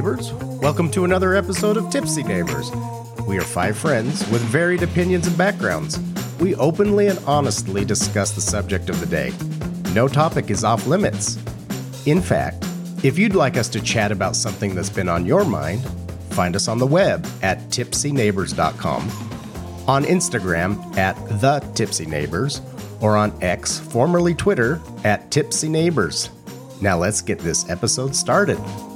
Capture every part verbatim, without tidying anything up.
neighbors. Welcome to another episode of Tipsy Neighbors. We are five friends with varied opinions and backgrounds. We openly and honestly discuss the subject of the day. No topic is off limits. In fact, if you'd like us to chat about something that's been on your mind, find us on the web at tipsy neighbors dot com, on Instagram at The Tipsy Neighbors, or on X, formerly Twitter, at Tipsy Neighbors. Now let's get this episode started.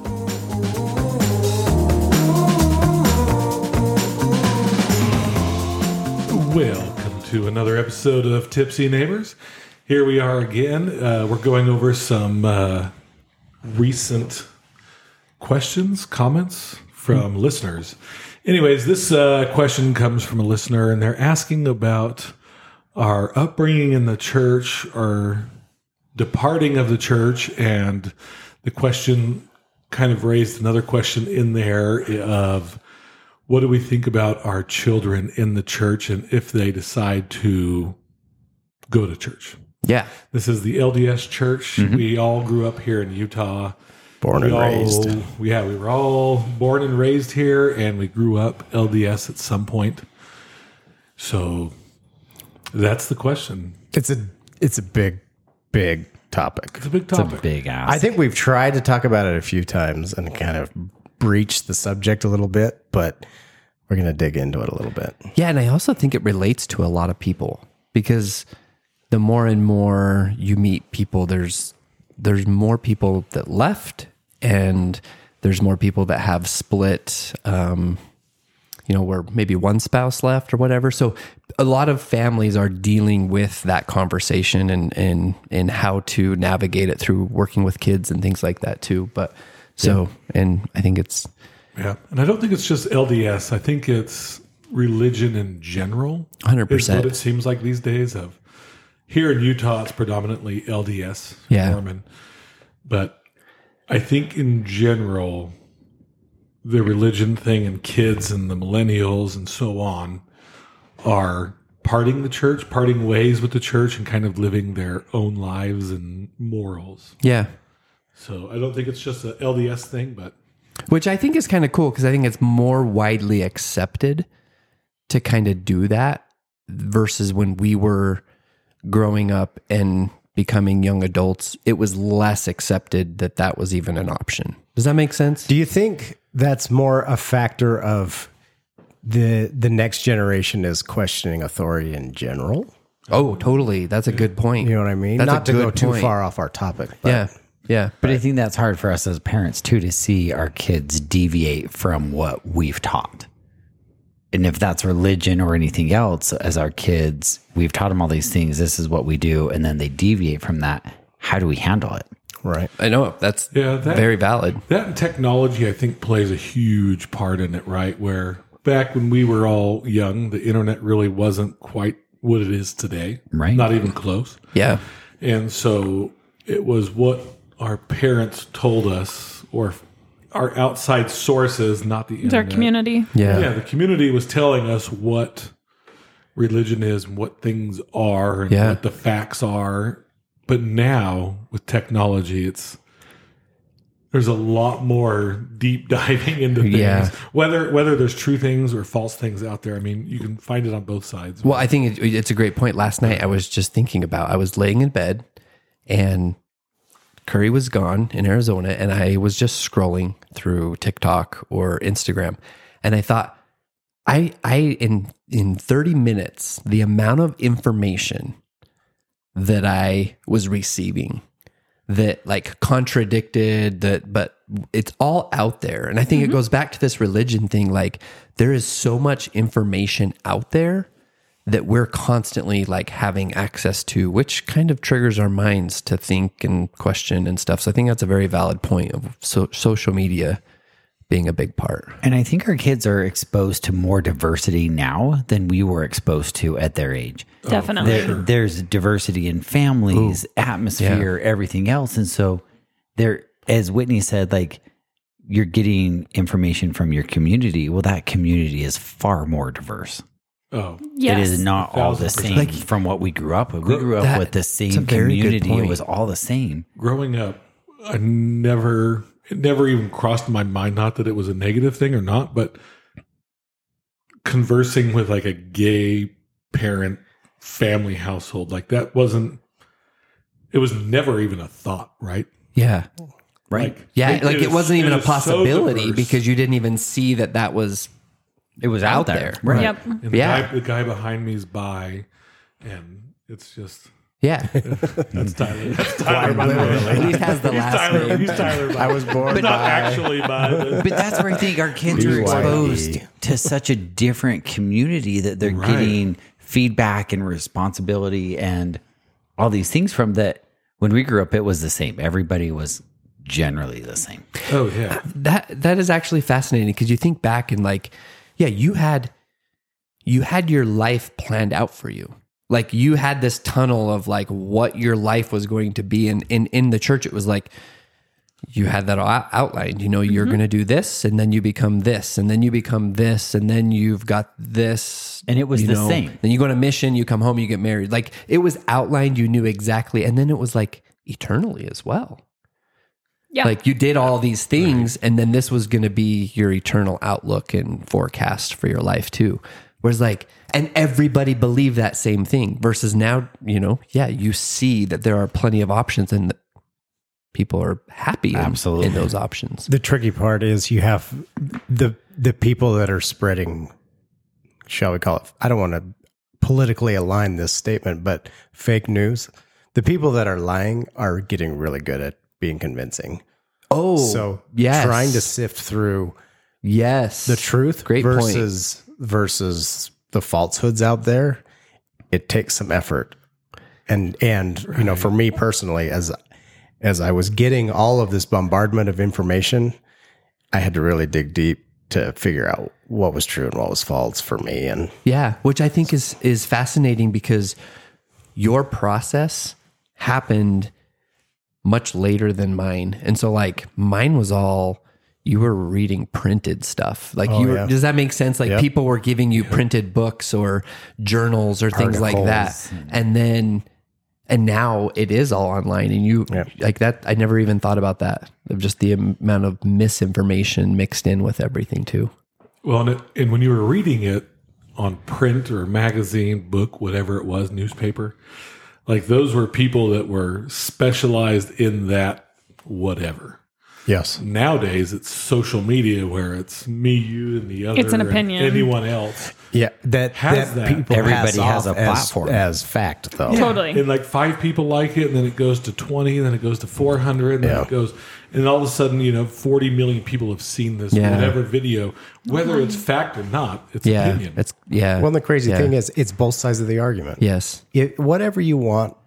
Welcome to another episode of Tipsy Neighbors. Here we are again. Uh, we're going over some uh, recent questions, comments from mm-hmm. listeners. Anyways, this uh, question comes from a listener, and they're asking about our upbringing in the church, our departing of the church, and the question kind of raised another question in there of what do we think about our children in the church and if they decide to go to church? Yeah. This is the L D S church. Mm-hmm. We all grew up here in Utah. Born we and all, raised. Yeah, we were all born and raised here, and we grew up L D S at some point. So that's the question. It's a it's a big, big topic. It's a big topic. It's a big ask. I think we've tried to talk about it a few times and kind of breached the subject a little bit, but we're going to dig into it a little bit. Yeah, and I also think it relates to a lot of people because the more and more you meet people, there's there's more people that left, and there's more people that have split, um, you know, where maybe one spouse left or whatever. So a lot of families are dealing with that conversation and and and how to navigate it through working with kids and things like that too. But so, yeah. and I think it's yeah, and I don't think it's just L D S. I think it's religion in general. one hundred percent. Is what it seems like these days. Of here in Utah, it's predominantly L D S, yeah. Mormon. But I think in general, the religion thing and kids and the millennials and so on are parting the church, parting ways with the church, and kind of living their own lives and morals. Yeah. So I don't think it's just a L D S thing, but which I think is kind of cool because I think it's more widely accepted to kind of do that versus when we were growing up and becoming young adults, it was less accepted that that was even an option. Does that make sense? Do you think that's more a factor of the the next generation is questioning authority in general? Oh, totally. That's a good point. You know what I mean? That's Not a to go good too point. far off our topic. But Yeah. Yeah. But I think that's hard for us as parents too, to see our kids deviate from what we've taught. And if that's religion or anything else, as our kids, we've taught them all these things. This is what we do. And then they deviate from that. How do we handle it? Right. I know. That's yeah, that, very valid. That and technology, I think, plays a huge part in it, right? Where back when we were all young, the internet really wasn't quite what it is today. Right. Not even close. Yeah. And so it was what our parents told us, or our outside sources, not the internet. Our community. Yeah. Yeah, the community was telling us what religion is and what things are and Yeah. what the facts are. But now with technology, it's there's a lot more deep diving into things. Yeah. Whether whether there's true things or false things out there. I mean, you can find it on both sides. Well, I think it, it's a great point. Last night, I was just thinking about, I was laying in bed and Curry was gone in Arizona, and I was just scrolling through TikTok or Instagram, and I thought, I, I in in thirty minutes, the amount of information that I was receiving that like contradicted that, but it's all out there, and I think mm-hmm. it goes back to this religion thing. Like there is so much information out there that we're constantly like having access to, which kind of triggers our minds to think and question and stuff. So I think that's a very valid point of so, social media being a big part. And I think our kids are exposed to more diversity now than we were exposed to at their age. Definitely. There, sure. There's diversity in families, Ooh. atmosphere, yeah. everything else. And so there, as Whitney said, like you're getting information from your community. Well, that community is far more diverse. Oh, yes. It is not all the same Like, from what we grew up with. We grew up that, with the it's a same very good community. It point. was all the same. Growing up, I never it never even crossed my mind, not that it was a negative thing or not, but conversing with like a gay parent family household, like that wasn't, it was never even a thought, right? Yeah. Right. Like, Yeah. Like it, is- wasn't even a is so possibility diverse. because you didn't even see that that was It was out, out there. there. Right. Yep. And the, Yeah. guy, the guy behind me is bi, and it's just, Yeah. that's Tyler. That's Tyler, by the way. At least has the He's last Tyler. name. He's Tyler. Bi. I was born He's not by- actually bi. But But that's where I think our kids B are Y D. exposed to such a different community that they're Right. getting feedback and responsibility and all these things from that. When we grew up, it was the same. Everybody was generally the same. oh yeah, That that is actually fascinating because you think back and like, yeah, you had you had your life planned out for you. Like you had this tunnel of like what your life was going to be. And in, in the church, it was like you had that all outlined. You know, you're going to do this, and then you become this, and then you become this, and then you've got this. And it was you the know. same. Then you go on a mission, you come home, you get married. Like it was outlined, you knew exactly. And then it was like eternally as well. Yeah. Like you did all these things, and then this was going to be your eternal outlook and forecast for your life too. Whereas like, and everybody believed that same thing versus now, you know, yeah, you see that there are plenty of options and people are happy in, Absolutely. in those options. The tricky part is you have the the people that are spreading, shall we call it, I don't want to politically align this statement, but fake news. The people that are lying are getting really good at being convincing. Oh, So yes. trying to sift through yes, the truth Great point. versus versus the falsehoods out there, it takes some effort. And and you know, for me personally, as as I was getting all of this bombardment of information, I had to really dig deep to figure out what was true and what was false for me. And Yeah, which I think is is fascinating because your process happened much later than mine. And so like mine was all you were reading printed stuff. Like Oh, you were, yeah. does that make sense? Like Yep. people were giving you printed books or journals or things like that. Articles. And then and now it is all online and you Yep. like that I never even thought about that. Of just the amount of misinformation mixed in with everything too. well, and, it, and when you were reading it on print or magazine, book, whatever it was, newspaper, like those were people that were specialized in that whatever. yes, Nowadays, it's social media where it's me, you, and the other. It's an and opinion. anyone else. yeah, that Has that, that. people Everybody pass has off a as- platform. as fact, though. Totally. And like five people like it, and then it goes to twenty, and then it goes to four hundred, and then Yeah. it goes, and all of a sudden, you know, forty million people have seen this Yeah. whatever video, whether it's fact or not, it's Yeah. opinion. It's yeah. Well, and the crazy Yeah. thing is, it's both sides of the argument. yes. It, whatever you want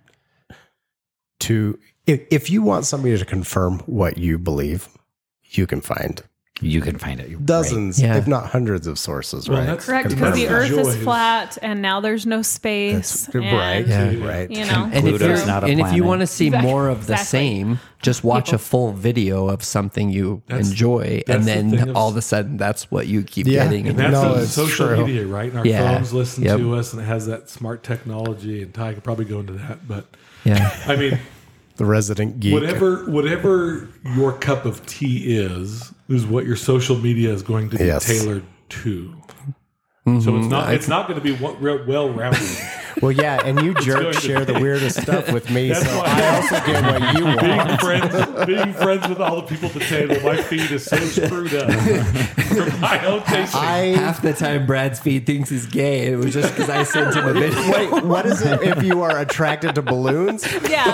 to, if, if you want somebody to confirm what you believe, you can find You can find it. dozens, Yeah. if not hundreds of sources, Well, right? that's Correct, part because of the Earth is joy flat and now there's no space. That's- right, and, Yeah. right. You know, And if, Pluto's you're, not a and if you planet. want to see Exactly. more of the Exactly. same, just watch People. a full video of something you That's- enjoy, that's and the then thing of- all of a sudden that's what you keep Yeah. getting. And And that's No, the it's social true. media, right? And our Yeah. phones listen Yep. to us, and it has that smart technology. And Ty could probably go into that, but yeah, I mean, The resident geek. whatever whatever your cup of tea is, is what your social media is going to be Yes. tailored to. So it's not it's not going to be well rounded. Well, yeah, and you going jerks to share the be. weirdest stuff with me, That's so why- I also get what you being want. friends, being friends with all the people at the table, my feed is so screwed up from my own taste. I half the time Brad's feed thinks he's gay. It was just because I sent him a video. wait. What is it if you are attracted to balloons? yeah.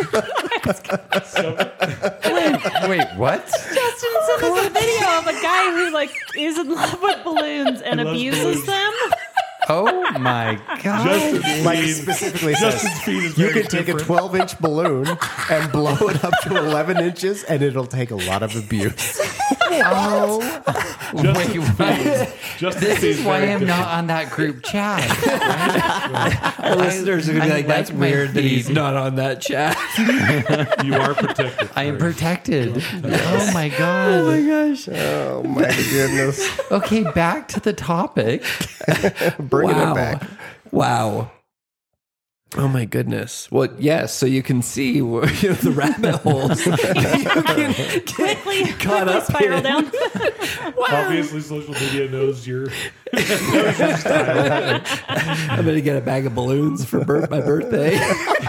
Wait, what? Justin sent us a video of a guy who like is in love with balloons and loves abuses balloons. them. Oh my god! Justin's Like feed, specifically Justin's says, feed is you very could take a different. twelve-inch balloon and blow it up to eleven inches, and it'll take a lot of abuse. Oh, Justin's wait, feed is- Justin's this feed is why very I'm different. not on that group chat. Our listeners are gonna be I like, "That's like my weird that he's feed. not on that chat." You are protected. I am Sorry. protected. Oh my god! gosh! Oh my goodness! Okay, back to the topic. Bringing wow! it back. Wow! Oh my goodness. Well, yes, so you can see where, you know, the rabbit holes. You can get Quickly, caught quickly up spiral in. down. Obviously, social media knows your knows your style. I'm going to get a bag of balloons for bir- my birthday.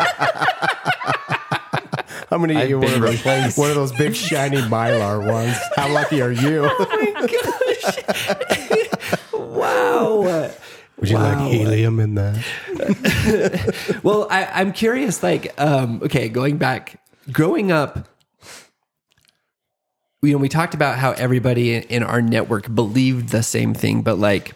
I'm going to get I've you one of, been those, replaced. one of those big shiny Mylar ones. How lucky are you? Wow. Would you Wow. like helium in that? Well, I, I'm curious, like, um, okay, going back, growing up, you know, we talked about how everybody in, in our network believed the same thing, but like,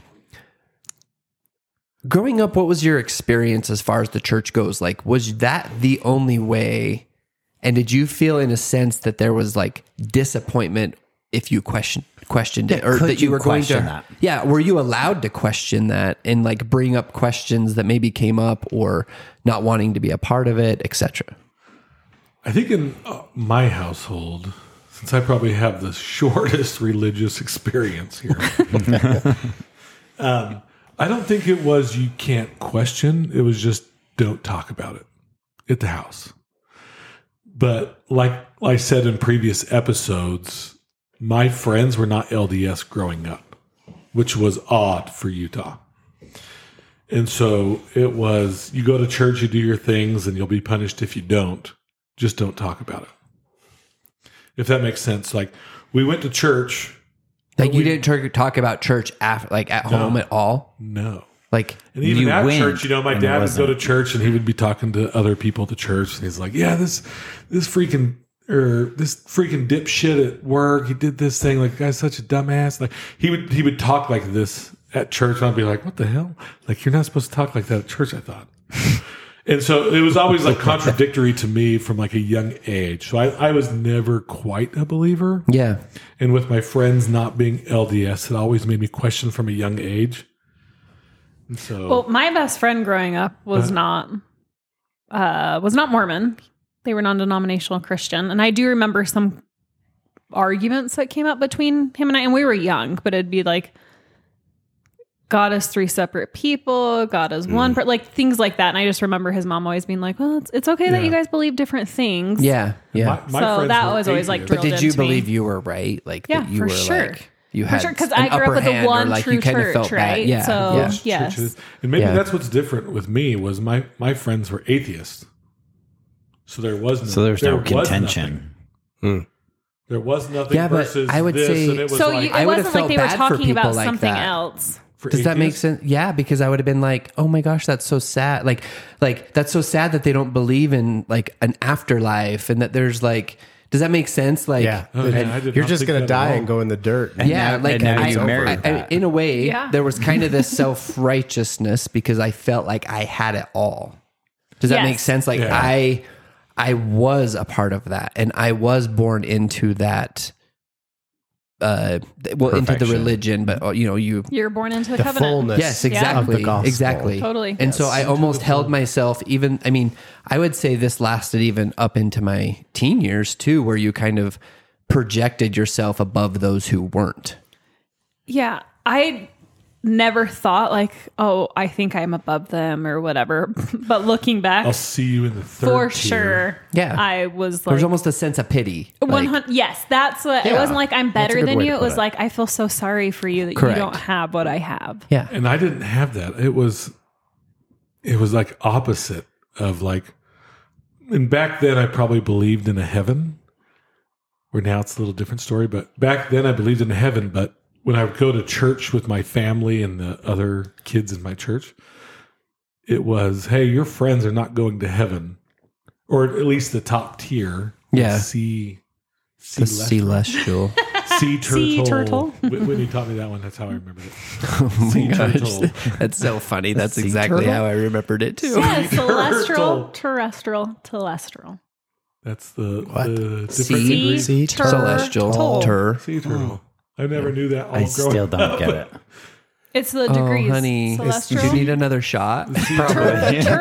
growing up, what was your experience as far as the church goes? Like, was that the only way? And did you feel, in a sense, that there was like disappointment if you question, questioned it, Yeah, or could that you you were going to? question that? Yeah, were you allowed to question that and like bring up questions that maybe came up, or not wanting to be a part of it, et cetera? I think in uh, my household, since I probably have the shortest religious experience here, um, I don't think it was you can't question. It was just don't talk about it at the house. But like I said in previous episodes, my friends were not L D S growing up, which was odd for Utah. And so it was, you go to church, you do your things, and you'll be punished if you don't. Just don't talk about it. If that makes sense. Like, we went to church. Like, you we- didn't talk- talk about church after, like at home at all. No. Like, And even You at went, church, you know, my and it dad would go wasn't. to church and he would be talking to other people at the church, and he's like, "Yeah, this this freaking or this freaking dipshit at work, he did this thing. Like, the guy's such a dumbass." Like, he would he would talk like this at church, and I'd be like, "What the hell? Like, you're not supposed to talk like that at church." I thought. And so it was always like contradictory to me from like a young age. So I, I was never quite a believer. yeah. And with my friends not being L D S, it always made me question from a young age. And so Well, my best friend growing up was not uh, was not Mormon. They were non-denominational Christian, and I do remember some arguments that came up between him and I. And we were young, but it'd be like, God is three separate people, God is one, per-, like things like that. And I just remember his mom always being like, "Well, it's, it's okay that Yeah. you guys believe different things." Yeah. Yeah. my, my So friends that were was always, like, atheists. But did drilled you into me. believe you were right? Like, Yeah, that you for were sure. like, you For had sure, 'cause an I grew up upper with the hand, or one like true you kind of church, felt bad. right? Yeah. So- yeah. Yes. Churches. And maybe Yeah. that's what's different with me was my, my friends were atheists. So there was no, So there's there no was contention. nothing. There was nothing Yeah, but versus I would this, say- and it was So like, you, I it would've wasn't like felt they were bad for talking people about like something that. else. for Does that make atheists, sense? Yeah, because I would have been like, "Oh my gosh, that's so sad." Like, like that's so sad that they don't believe in like an afterlife, and that there's like, does that make sense? Like, Yeah. Oh, yeah, I did You're not just think going to that at die all. and go in the dirt. yeah, now- like and now I, you I- married I- that. in a way, Yeah. there was kind of this self righteousness because I felt like I had it all. Does that Yes. make sense? Like Yeah. I, I was a part of that, and I was born into that. Uh, well, into the Perfection. religion, but uh, you know, you You're born into the, The covenant. fullness yes, of exactly, the gospel. exactly, Totally. And so Yes. I almost held myself. Even, I mean, I would say this lasted even up into my teen years too, where you kind of projected yourself above those who weren't. Yeah, I never thought like, oh, I think I'm above them or whatever. But looking back, I'll see you in the third for tier. sure, Yeah. I was like, There's almost a sense of pity. one Like, hundred. Yes, that's what. It Yeah, wasn't like I'm that's a better good than way you. to It put was it. like I feel so sorry for you that Correct. you don't have what I have. yeah, And I didn't have that. It was, it was like opposite of like, and back then I probably believed in a heaven, where now it's a little different story. But back then I believed in a heaven. But when I would go to church with my family and the other kids in my church, it was, hey, your friends are not going to heaven, or at least the top tier. Yeah. Sea, the sea, celestial. sea turtle. Sea turtle. Whit- Whitney taught me that one. That's how I remembered it. Oh my Sea gosh, turtle. that's so funny. That's sea exactly turtle? how I remembered it too. Yeah, celestial, turtle. terrestrial, telestial. That's the, What? the different Sea- degree. Sea tur- Celestial turtle. tur. Sea turtle. I never knew that. All I growing still don't up. get it. It's the Oh, degrees. honey, Celestial, do you need another shot?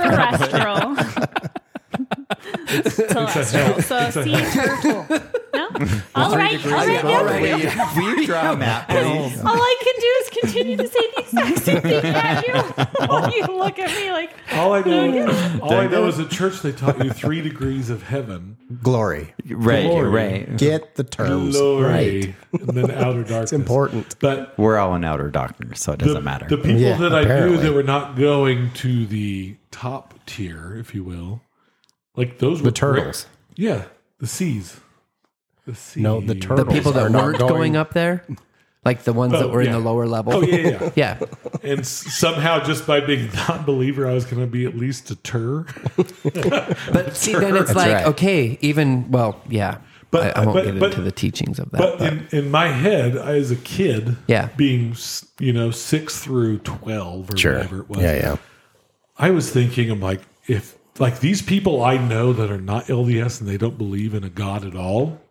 terrestrial, celestial. So It's a sea hell. turtle. No, All right, all right, All Gabriel. right, will you draw a map, please? All I can do is continue to say the exact same thing at you while you look at me like, All I know, all I know is at church they taught you three degrees of heaven. Glory. Right, Glory. right. Get the terms Glory. right. And then outer darkness. It's important. But We're all in outer darkness, so it doesn't the, matter. the people Yeah, that I apparently. knew that were not going to the top tier, if you will, like those were The turtles. great. Yeah, the C's. The C's. No, the The turtles. people are that not weren't going, up there, like the ones Oh, that were yeah. in the lower level. Oh, yeah, yeah. yeah. And s- somehow, just by being a non-believer, I was going to be at least a tur. But see, then it's That's like, right. okay, even, well, yeah. But- I, I won't but- get but- into the teachings of that. But But, in, in my head, I, as a kid, Yeah. being s- you know six through twelve or Sure. whatever it was, Yeah, yeah. I was thinking, I'm like, if like these people I know that are not L D S and they don't believe in a God at all,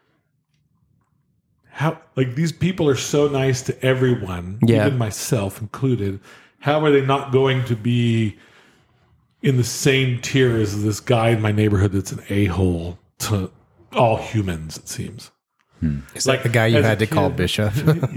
how like these people are so nice to everyone, Yeah. even myself included. How are they not going to be in the same tier as this guy in my neighborhood that's an a-hole to all humans? It seems. It's like the guy you as a had to call kid- Bishop.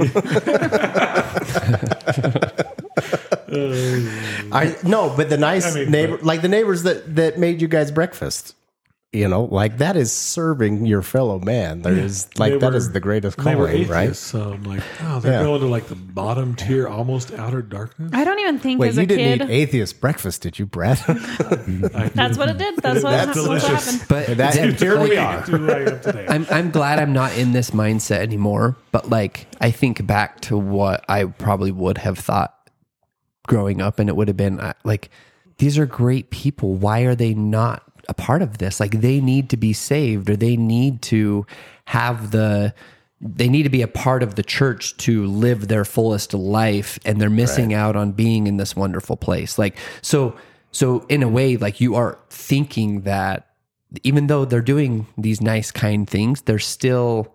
I no, but the nice I mean, neighbor, but- like the neighbors that that made you guys breakfast. You know, like that is serving your fellow man. There is like They that were- is the greatest They were calling, atheists, right? so I'm like, oh, they're Yeah. going to like the bottom tier, almost outer darkness. I don't even think Wait, as you a didn't kid. eat atheist breakfast, did you, Brad? I That's what it did. That's what, That's that's what delicious. happened. but that, then, here we like, are. to who I am today. I'm, I'm glad I'm not in this mindset anymore. But like, I think back to what I probably would have thought growing up, and it would have been uh, like, these are great people. Why are they not a part of this? Like, they need to be saved, or they need to have the, they need to be a part of the church to live their fullest life, and they're missing out on being in this wonderful place. Like, so, so in a way, like you are thinking that even though they're doing these nice, kind things, there's still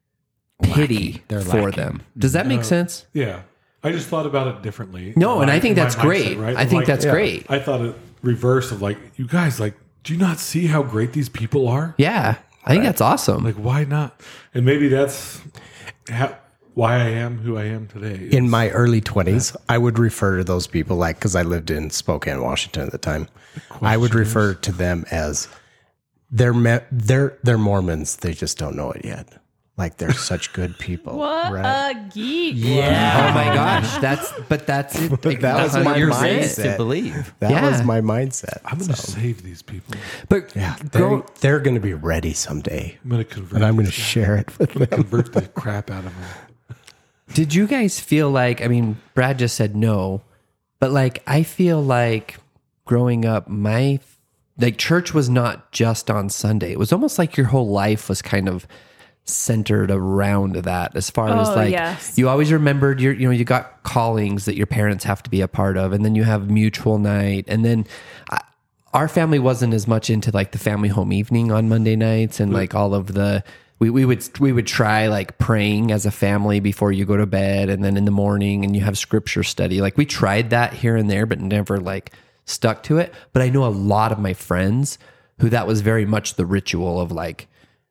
pity They're for lacking. them. Does that make sense? Yeah. I just thought about it differently. No, and My- I think my that's mindset, great. right? I Of think like, that's great. I thought it reverse of like, you guys, like, do you not see how great these people are? Yeah, I think that's awesome. Like, why not? And maybe that's how, why I am who I am today. In my early twenties, I would refer to those people like because I lived in Spokane, Washington at the time. I would refer to them as they're me- they're they're Mormons. They just don't know it yet. Like they're such good people. What right? a geek. Oh my gosh, that's but that's it. But that was my You're mindset. saying- to believe. That Yeah. was my mindset. I'm going to save these people. But Yeah, they're, grow- they're going to be ready someday, I'm going to convert. and I'm going to these guys. share it with them. convert the crap out of them. did you guys feel like? I mean, Brad just said no, but like I feel like growing up, my like church was not just on Sunday. It was almost like your whole life was kind of centered around that, as far as Oh, like yes. you always remembered your, you know, you got callings that your parents have to be a part of, and then you have mutual night, and then I, our family wasn't as much into like the family home evening on Monday nights, and like all of the we, we would we would try like praying as a family before you go to bed, and then in the morning, and you have scripture study. Like we tried that here and there, but never like stuck to it. But I know a lot of my friends who that was very much the ritual of like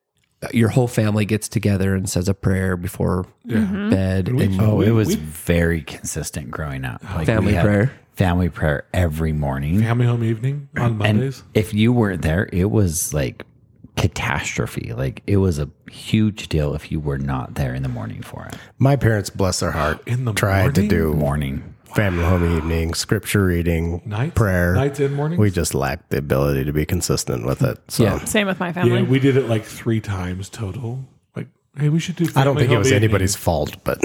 your whole family gets together and says a prayer before bed. And Oh, it was we- very consistent growing up. Like Family we had prayer. Family prayer every morning. Family home evening on Mondays. And if you weren't there, it was like catastrophe. Like it was a huge deal if you were not there in the morning for it. My parents, bless their heart, In the tried to morning? do Morning. family home evening, scripture reading, Nights? prayer, Nights and mornings? We just lacked the ability to be consistent with it. So Yeah. Same with my family. Yeah, we did it like three times total. Like, hey, we should do. I don't family think it home was evening. anybody's fault, but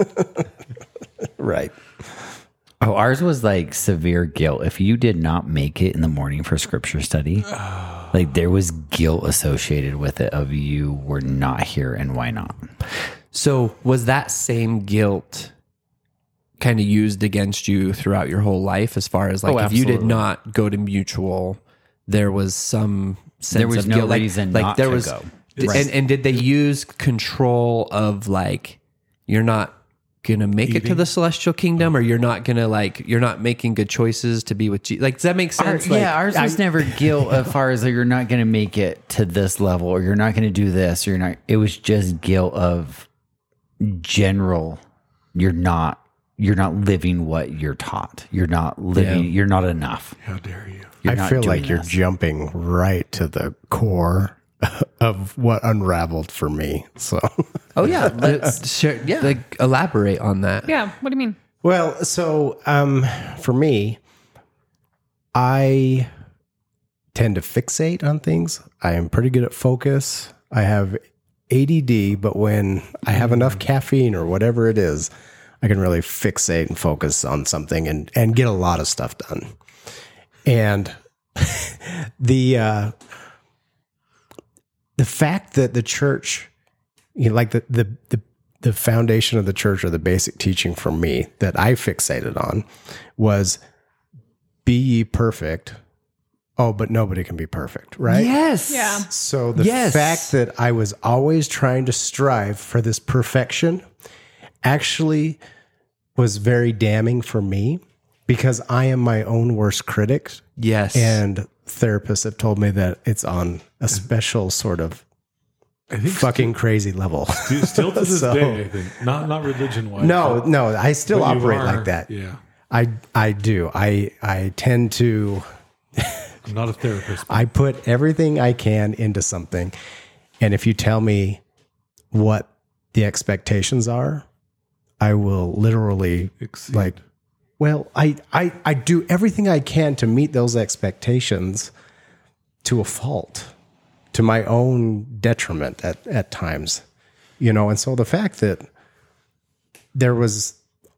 right. Oh, ours was like severe guilt. If you did not make it in the morning for scripture study, like there was guilt associated with it of you were not here and why not? So was that same guilt kind of used against you throughout your whole life, as far as like Oh, if you did absolutely. not go to mutual, there was some sense There was of no guilt. Like- reason like, not there to was, go. d- Right. And and did they use control of like you're not gonna make it to Eating? the celestial kingdom, or you're not gonna like you're not making good choices to be with Jesus. Like, does that make Our- sense? Like, yeah, ours was never guilt as far as like, you're not going to make it to this level, or you're not going to do this, or you're not. It was just guilt of general. You're not. You're not living what you're taught. You're not living. Yeah. You're not enough. How dare you? You're I not feel doing like you're this. jumping right to the core of what unraveled for me. So, oh yeah, let's share, yeah, like elaborate on that. Yeah. What do you mean? well, so um, for me, I tend to fixate on things. I am pretty good at focus. I have A D D, but when I have enough caffeine or whatever it is, I can really fixate and focus on something and, and get a lot of stuff done. And the uh, the fact that the church, you know, like the, the the the foundation of the church, or the basic teaching for me that I fixated on, was be ye perfect. Oh, but nobody can be perfect, right? Yes. Yeah. So the Yes. fact that I was always trying to strive for this perfection actually was very damning for me, because I am my own worst critic. Yes. And therapists have told me that it's on a special sort of I think fucking crazy level. still, still to this So- day, I think. Not not religion wise. No, no, I still operate like that. Yeah. I I do. I I tend to I'm not a therapist. But I put everything I can into something. And if you tell me what the expectations are, I will literally Exceed. like, well, I, I, I do everything I can to meet those expectations to a fault, to my own detriment at, at times, you know? And so the fact that there was,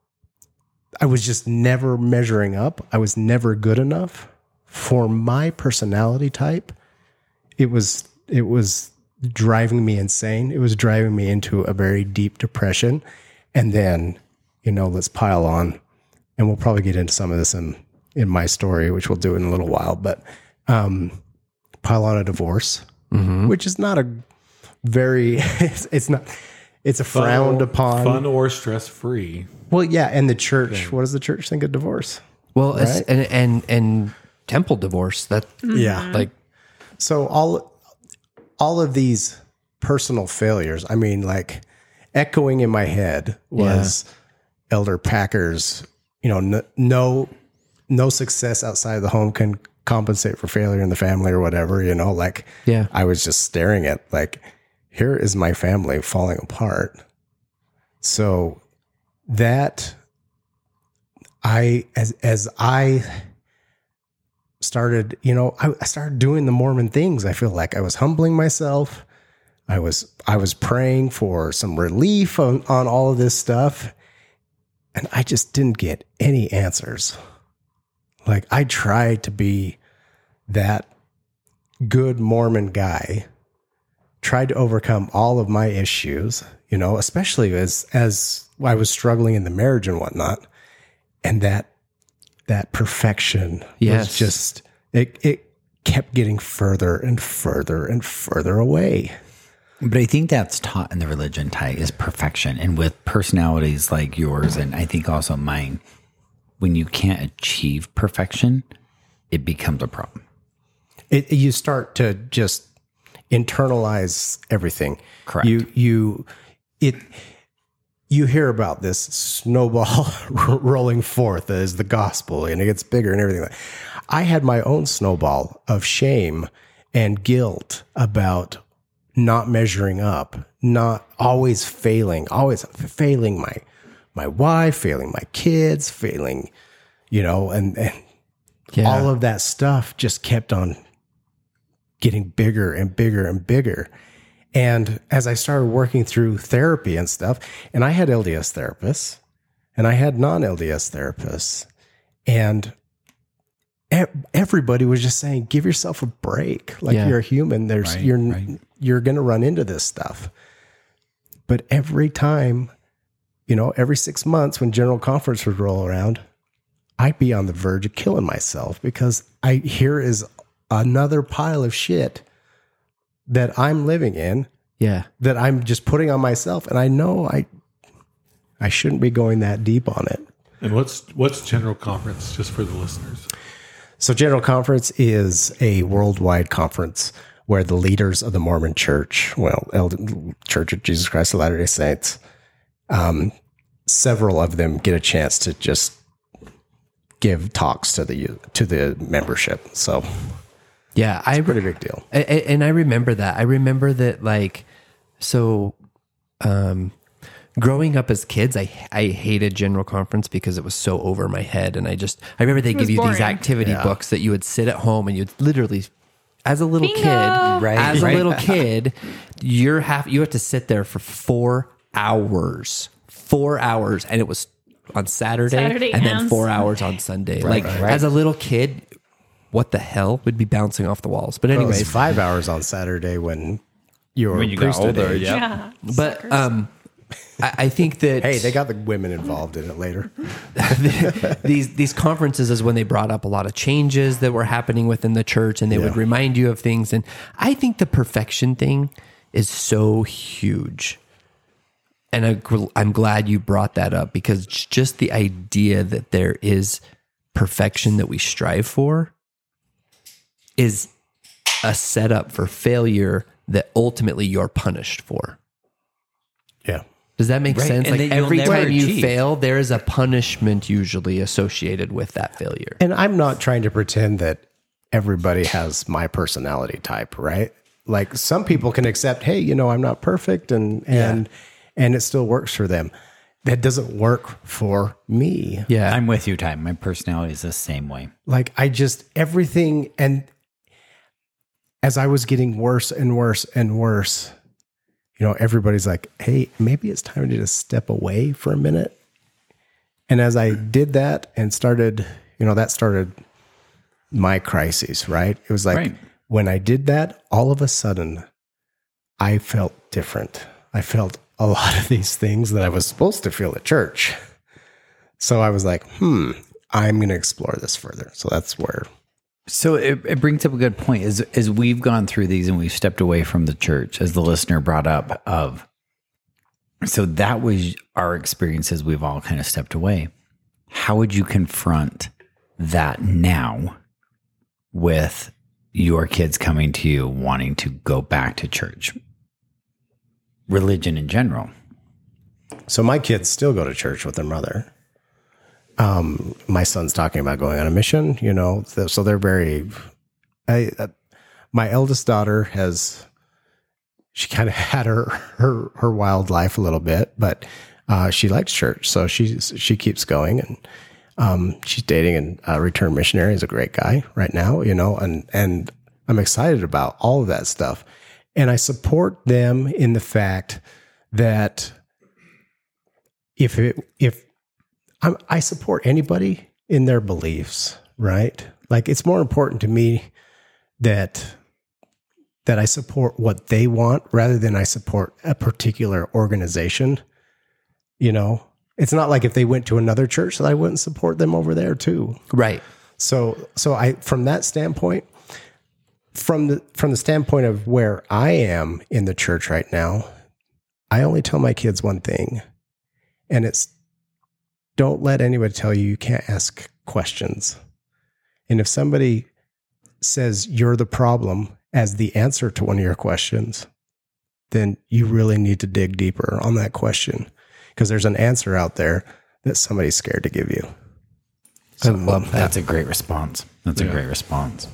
I was just never measuring up. I was never good enough for my personality type. It was, it was driving me insane. It was driving me into a very deep depression. And then, you know, let's pile on, and we'll probably get into some of this in, in my story, which we'll do in a little while, but, um, pile on a divorce, which is not a very, it's, it's not, it's a frowned Fun- upon. Fun or stress free. Well, yeah. And the church, what does the church think of divorce? well, it's, right? and and and temple divorce. That Yeah. like So all all of these personal failures, I mean, like echoing in my head was Elder Packer's, you know, no, no no success outside of the home can compensate for failure in the family or whatever, you know, like Yeah. I was just staring at like, here is my family falling apart. So that I as as I started, you know, I, I started doing the Mormon things. I feel like I was humbling myself. I was, I was praying for some relief on, on all of this stuff. And I just didn't get any answers. Like I tried to be that good Mormon guy, tried to overcome all of my issues, you know, especially as, as I was struggling in the marriage and whatnot. And that, that perfection Yes. was just, it, it kept getting further and further and further away. But I think that's taught in the religion, Ty, is perfection. And with personalities like yours, and I think also mine, when you can't achieve perfection, it becomes a problem. It, you start to just internalize everything. Correct. You, you, it, you hear about this snowball rolling forth as the gospel, and it gets bigger and everything. I had my own snowball of shame and guilt about not measuring up, not always failing, always failing my, my wife, failing my kids, failing, you know, and, and yeah. all of that stuff just kept on getting bigger and bigger and bigger. And as I started working through therapy and stuff, and I had L D S therapists and I had non-L D S therapists, and e- everybody was just saying, give yourself a break. Like Yeah. you're a human. There's, Right, you're, right. you're going to run into this stuff. But every time, you know, every six months when General Conference would roll around, I'd be on the verge of killing myself because I, here is another pile of shit that I'm living in Yeah. that I'm just putting on myself. And I know I, I shouldn't be going that deep on it. And what's what's General Conference, just for the listeners? So General Conference is a worldwide conference where the leaders of the Mormon Church, well, Elder Church of Jesus Christ of Latter-day Saints, um, several of them get a chance to just give talks to the to the membership. So Yeah, I pretty big deal. I, I- and I remember that. I remember that, like, so, um, growing up as kids, I I hated General Conference because it was so over my head, and I just I remember they was give you these boring. activity books that you would sit at home and you'd literally, as a little Bingo. kid, Right, as right. a little kid, you're half you have to sit there for four hours, four hours, and it was on Saturday, Saturday and then and four hours on Sunday. like right, right. as a little kid, what the hell would be bouncing off the walls? But Well, it anyways, was five hours on Saturday when you were When you got priesthood older, age. yeah. Yeah. but um, I, I think that Hey, they got the women involved in it later. these these conferences is when they brought up a lot of changes that were happening within the church, and they would Yeah. remind you of things. And I think the perfection thing is so huge. And I, gl- I'm glad you brought that up, because j- just the idea that there is perfection that we strive for is a setup for failure that ultimately you're punished for. Yeah. Does that make Right, sense? and Like that you'll every never time you achieve. fail, there is a punishment usually associated with that failure. And I'm not trying to pretend that everybody has my personality type, right? Like some people can accept, hey, you know, I'm not perfect, and and and it still works for them. That doesn't work for me. Yeah. I'm with you, Ty. My personality is the same way. Like I just everything, and as I was getting worse and worse and worse, you know, everybody's like, hey, maybe it's time to just step away for a minute. And as I did that and started, you know, that started my crises, right? It was like Right. when I did that, all of a sudden I felt different. I felt a lot of these things that I was supposed to feel at church. So I was like, hmm, I'm going to explore this further. So that's where, So it, it brings up a good point. As as we've gone through these and we've stepped away from the church, as the listener brought up, of so that was our experiences. We've all kind of stepped away. How would you confront that now with your kids coming to you wanting to go back to church, religion in general? so my kids still go to church with their mother. Um, my son's talking about going on a mission, you know, th- so they're very, I, uh, my eldest daughter has, she kind of had her, her, her wild life a little bit, but, uh, she likes church. So she's, she keeps going, and, um, she's dating a uh, return missionary. He's a great guy right now, you know, and, and I'm excited about all of that stuff. And I support them in the fact that if it, if, I'm, I support anybody in their beliefs, right? Like it's more important to me that that I support what they want rather than I support a particular organization. You know, it's not like if they went to another church that I wouldn't support them over there too. Right. So, so I, from that standpoint, from the from the standpoint of where I am in the church right now, I only tell my kids one thing, and it's, don't let anybody tell you you can't ask questions. And if somebody says you're the problem as the answer to one of your questions, then you really need to dig deeper on that question, because there's an answer out there that somebody's scared to give you. I love that. That's a great response. That's a great response.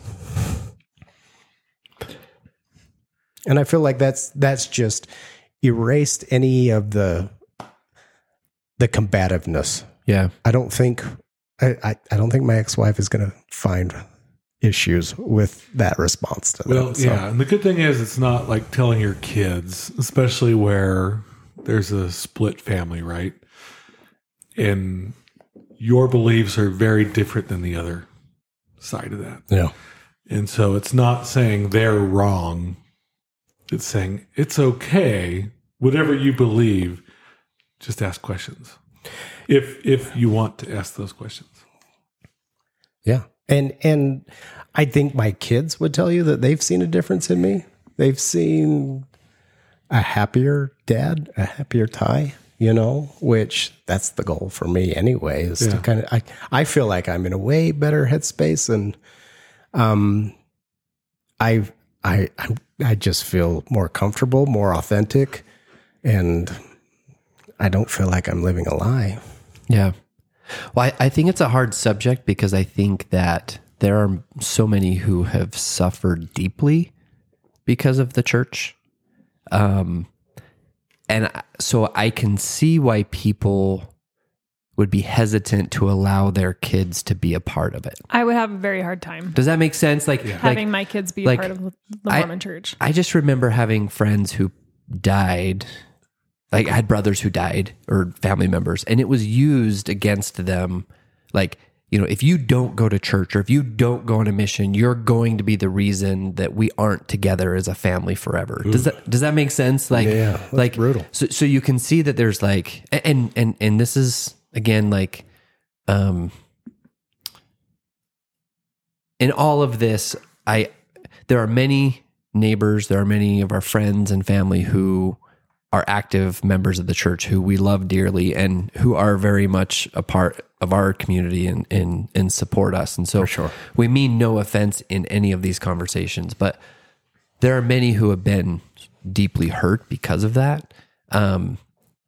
And I feel like that's that's just erased any of the the combativeness. Yeah. I don't think I, I, I don't think my ex-wife is going to find issues with that response to that. Well, So, yeah. And the good thing is, it's not like telling your kids, especially where there's a split family, right? And your beliefs are very different than the other side of that. yeah. And so it's not saying they're wrong. It's saying it's okay, whatever you believe, just ask questions. If if you want to ask those questions. Yeah. And and I think my kids would tell you that they've seen a difference in me. They've seen a happier dad, a happier Ty, you know, which that's the goal for me anyway, is Yeah. to kind of, I, I feel like I'm in a way better headspace, and um, I, I, I'm, I just feel more comfortable, more authentic, and I don't feel like I'm living a lie. Yeah. Well, I, I think it's a hard subject because I think that there are so many who have suffered deeply because of the church. Um, and I- so I can see why people would be hesitant to allow their kids to be a part of it. I would have a very hard time Does that make sense? Like, having like my kids be like, a part of the I- Mormon church. I just remember having friends who died. Like I had brothers who died or family members, and it was used against them. Like, you know, if you don't go to church or if you don't go on a mission, you're going to be the reason that we aren't together as a family forever. Does that, does that make sense? Like, Yeah, that's like brutal. So, so you can see that there's like, and, and, and this is again, like, um, in all of this, I, there are many neighbors, there are many of our friends and family who are active members of the church who we love dearly and who are very much a part of our community and and, and support us. And so sure. we mean no offense in any of these conversations, but there are many who have been deeply hurt because of that. Um,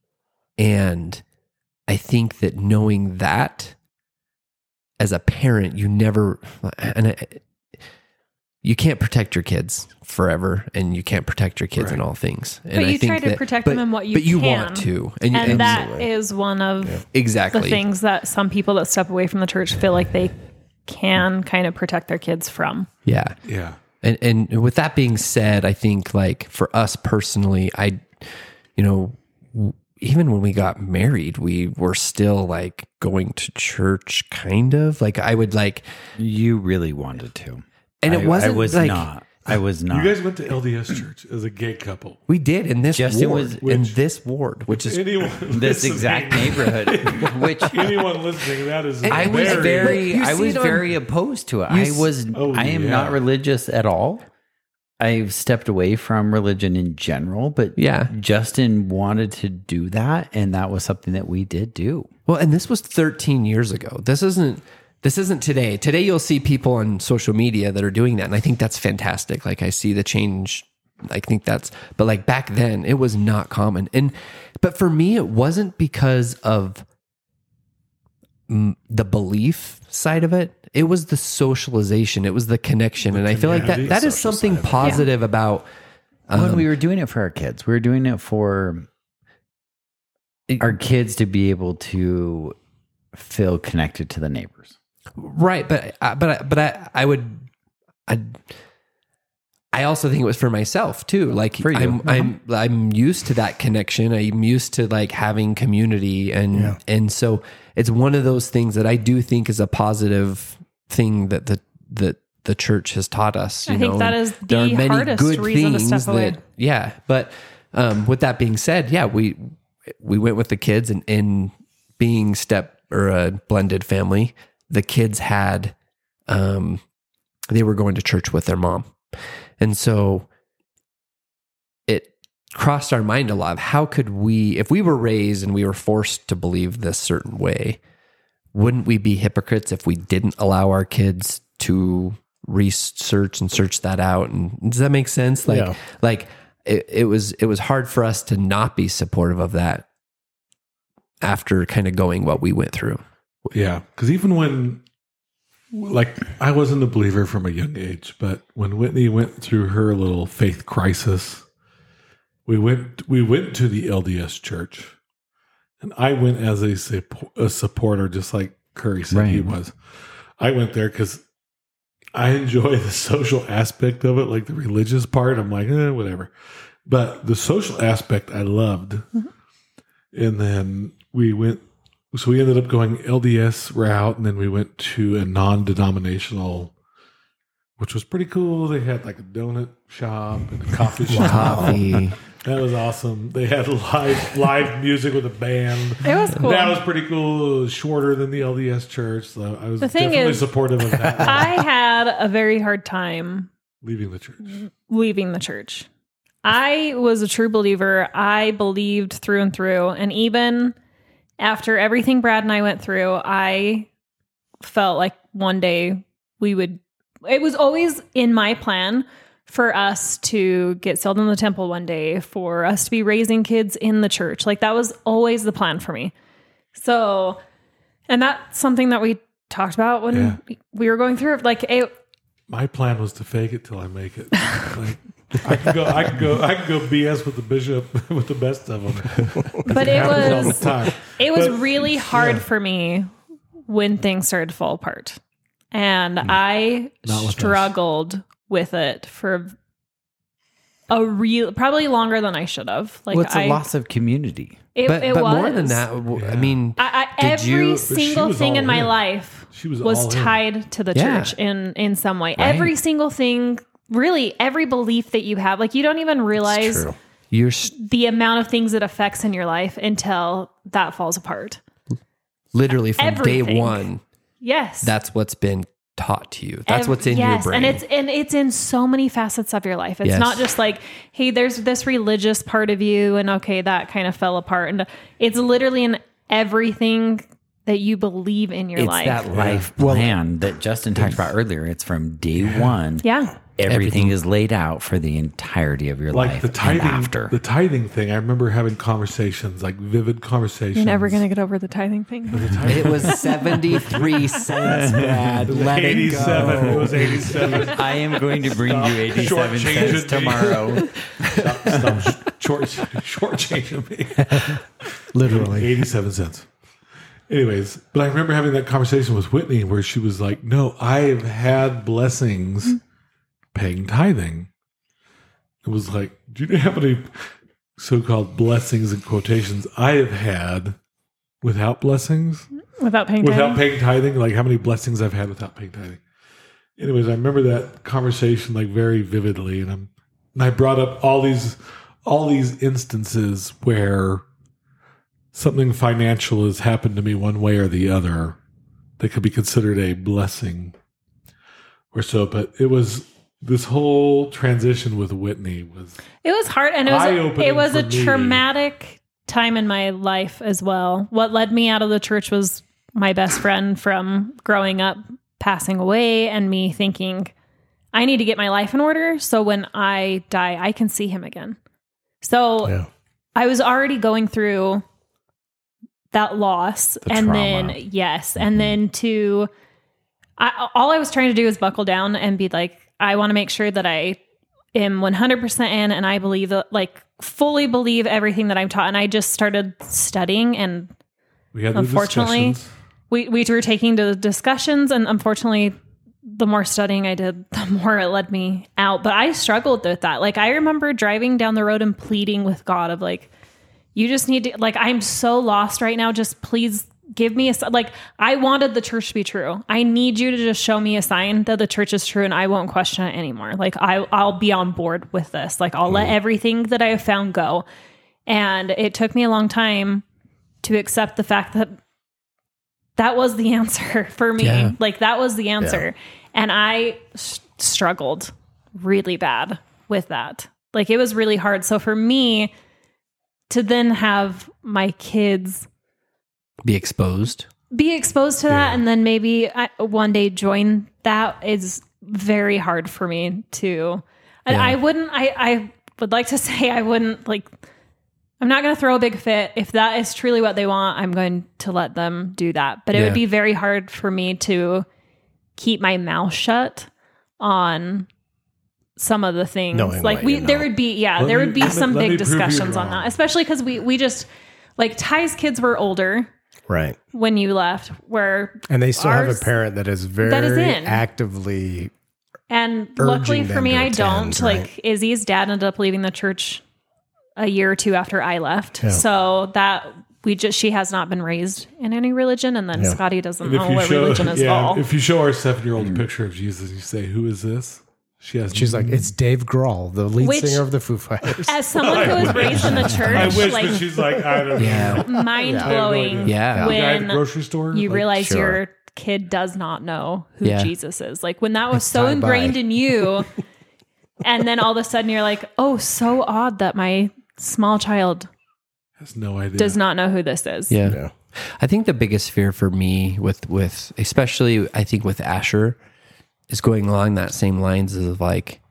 and I think that knowing that as a parent, you never, and I, you can't protect your kids forever, and you can't protect your kids Right. in all things. And But I you think try to that- protect but- them in what you But you can. want to, and, you- And and that is one of exactly the things that some people that step away from the church feel like they can kind of protect their kids from. Yeah, Yeah. and and with that being said, I think like for us personally, I, you know, w- even when we got married, we were still like going to church, kind of like I would like, You really wanted to. and it I- wasn't I was like not. I was not. You guys went to L D S church as a gay couple. we did in this Justin ward, was- in which- this ward, which is Anyone this listening- exact neighborhood, which anyone listening, that is I was very, very, You I see was it on- very opposed to it. You I s- was, Oh, I am yeah. not religious at all. I've stepped away from religion in general, but Yeah. Justin wanted to do that, and that was something that we did do. well, and this was thirteen years ago. This isn't. This isn't today. Today, you'll see people on social media that are doing that, and I think that's fantastic. Like I see the change. I think that's, but like back then, it was not common. And but for me, it wasn't because of mm, the belief side of it. It was the socialization. It was the connection, and I feel like that community, that is social something side of it. positive about. when we were doing it for our kids, we were doing it for our kids to be able to feel connected to the neighbors. Right, but I- but I- but I I would I I also think it was for myself too. Like For you. I'm Uh-huh. I'm I'm used to that connection. I'm used to like having community, and Yeah. and so it's one of those things that I do think is a positive thing that the that the church has taught us. You I think know, that and is there are the many hardest good reason to things step away. that yeah. But um, with that being said, yeah, we we went with the kids, and in being step or a blended family, the kids had um, they were going to church with their mom, and so it crossed our mind a lot. How could we, if we were raised and we were forced to believe this certain way, wouldn't we be hypocrites if we didn't allow our kids to research and search that out? And does that make sense? Like, Yeah. like it, it was, it was hard for us to not be supportive of that after kind of going what we went through. Yeah, because even when, like, I wasn't a believer from a young age, but when Whitney went through her little faith crisis, we went we went to the L D S church, and I went as a, suppo- a supporter, just like Curry said he Right. was. I went there because I enjoy the social aspect of it, like the religious part. I'm like, eh, whatever. But the social aspect I loved. Mm-hmm. And then we went, so we ended up going L D S route, and then we went to a non-denominational, which was pretty cool. They had like a donut shop and a coffee shop. Coffee. That was awesome. They had live live music with a band. It was cool. That was pretty cool. It was shorter than the L D S church, so I was The thing definitely is, supportive of that. I had a very hard time leaving the church. leaving the church. I was a true believer. I believed through and through. And even after everything Brad and I went through, I felt like one day we would, it was always in my plan for us to get sealed in the temple one day, for us to be raising kids in the church. Like that was always the plan for me. So, and that's something that we talked about when Yeah. we were going through it. Like it, My plan was to fake it till I make it. Like, I can go, I can go, I can go B S with the bishop with the best of them. but it Happens all the was, time. it was But- really hard yeah. for me when things started to fall apart. And I Not with us. struggled with it for a real, probably longer than I should have. Like well, it's I, a loss of community. it, but it but was. more than that, w- I Yeah. mean, I, I, Did every you- But she single was thing all in my in. life She was, was all in. tied to the Yeah. church in in some way. Right. Every single thing, really, every belief that you have, like you don't even realize True. you're s- the amount of things it affects in your life until that falls apart. literally from day Everything. one. Yes, That's what's been taught to you. That's Ev- what's in yes, your brain. and it's and it's in so many facets of your life. It's Yes. not just like, hey, there's this religious part of you, and okay, that kind of fell apart, and it's literally in everything that you believe in your It's life. that life plan that Justin talked about earlier. It's from day one. yeah, Everything, Everything. is laid out for the entirety of your Like life the tithing, and after. the tithing thing. I remember having conversations, like vivid conversations. you're never gonna get over the tithing thing. it was seventy-three cents, Brad. Let it eighty-seven. It go. was eighty-seven. I am going to bring you eighty-seven Shortchanging cents me. tomorrow. Stop, stop short, short changing me. Literally. eighty-seven cents. Anyways, but I remember having that conversation with Whitney where she was like, no, I've had blessings paying tithing. It was like, do you know how many so-called blessings in quotations I have had without blessings? Without paying Without tithing? paying tithing? Like how many blessings I've had without paying tithing. Anyways, I remember that conversation like very vividly. And, I'm, and I brought up all these, all these instances where something financial has happened to me one way or the other that could be considered a blessing or so. But it was this whole transition with Whitney was It was hard, and it was eye-opening it was for a me. traumatic time in my life as well. What led me out of the church was my best friend from growing up passing away, and me thinking, I need to get my life in order so when I die, I can see him again. So Yeah. I was already going through that loss, The and trauma. then yes, and then to I, all I was trying to do is buckle down and be like, I want to make sure that I am one hundred percent in, and I believe that, like, fully believe everything that I'm taught. And I just started studying, and we had the Unfortunately, discussions. we we were taking the discussions, and unfortunately, the more studying I did, the more it led me out. But I struggled with that. Like, I remember driving down the road and pleading with God of like, you just need to, like, I'm so lost right now. Just please give me a, s- like, I wanted the church to be true. I need you to just show me a sign that the church is true, and I won't question it anymore. Like, I, I'll be on board with this. Like, I'll let everything that I have found go. And it took me a long time to accept the fact that that was the answer for me. Yeah. Like, that was the answer. And I s- struggled really bad with that. Like, it was really hard. So for me to then have my kids Be exposed. be exposed to that, and then maybe I, one day join that, is very hard for me to, and Yeah. I wouldn't, I, I would like to say I wouldn't, like, I'm not going to throw a big fit. If that is truly what they want, I'm going to let them do that. But it Yeah. would be very hard for me to keep my mouth shut on some of the things. Knowing like what we, you know. there would be, yeah, Let there me- would be let- some let me big prove you discussions on wrong. that, especially because we, we just, like, Ty's kids were older Right. when you left, where And they still ours- have a parent that is very that is in. actively. and urging luckily for them me, to I attend, don't. right? Like, Izzy's dad ended up leaving the church a year or two after I left, Yeah. so that we just she has not been raised in any religion, and then Yeah. Scotty doesn't And if know you what show, religion is at yeah, all. if you show our seven-year-old a picture of Jesus, you say, "Who is this?" She has. She's like, it's Dave Grohl, the lead Which- singer of the Foo Fighters. As someone who was raised in the church, I wish, like, but she's like, I don't Yeah. know. mind I have no blowing. idea. Yeah. The guy at the When grocery store. you like, realize sure. your kid does not know who Yeah. Jesus is. Like, when that was It's so tie-bye. ingrained in you, And then all of a sudden you're like, oh, so odd that my small child Has no idea. does not know who this is. Yeah. Yeah. I think the biggest fear for me with, with, especially I think with Asher is going along that same lines of like,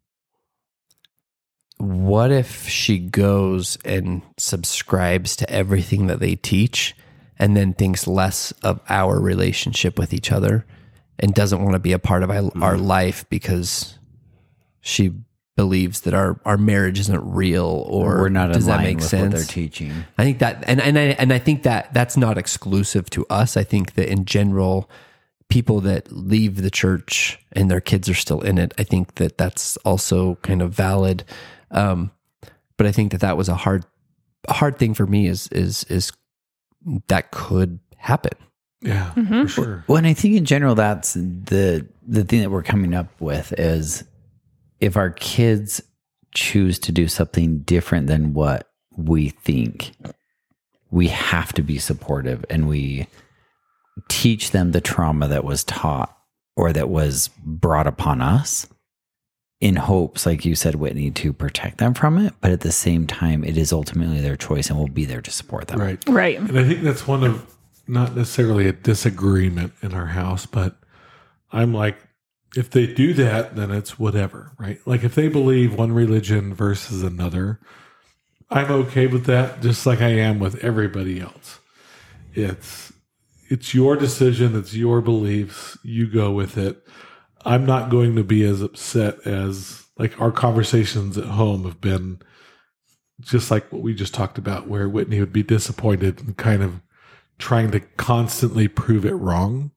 what if she goes and subscribes to everything that they teach and then thinks less of our relationship with each other and doesn't want to be a part of our, mm. our life because she believes that our, our marriage isn't real, or we're not does in that line make with sense? what they're teaching. I think that, and, and I, and I think that that's not exclusive to us. I think that in general, people that leave the church and their kids are still in it, I think that that's also kind of valid. Um, but I think that that was a hard, a hard thing for me is, is, is that could happen. Yeah, Mm-hmm. for sure. Well, and I think in general, that's the the thing that we're coming up with is if our kids choose to do something different than what we think, we have to be supportive, and we teach them the trauma that was taught or that was brought upon us in hopes, like you said, Whitney, to protect them from it. But at the same time, it is ultimately their choice, and we'll be there to support them. Right. Right. And I think that's one of, not necessarily a disagreement in our house, but I'm like, if they do that, then it's whatever, right? Like if they believe one religion versus another, I'm okay with that, just like I am with everybody else. It's it's your decision, it's your beliefs, you go with it. I'm not going to be as upset as, like, our conversations at home have been just like what we just talked about, where Whitney would be disappointed and kind of trying to constantly prove it wrong.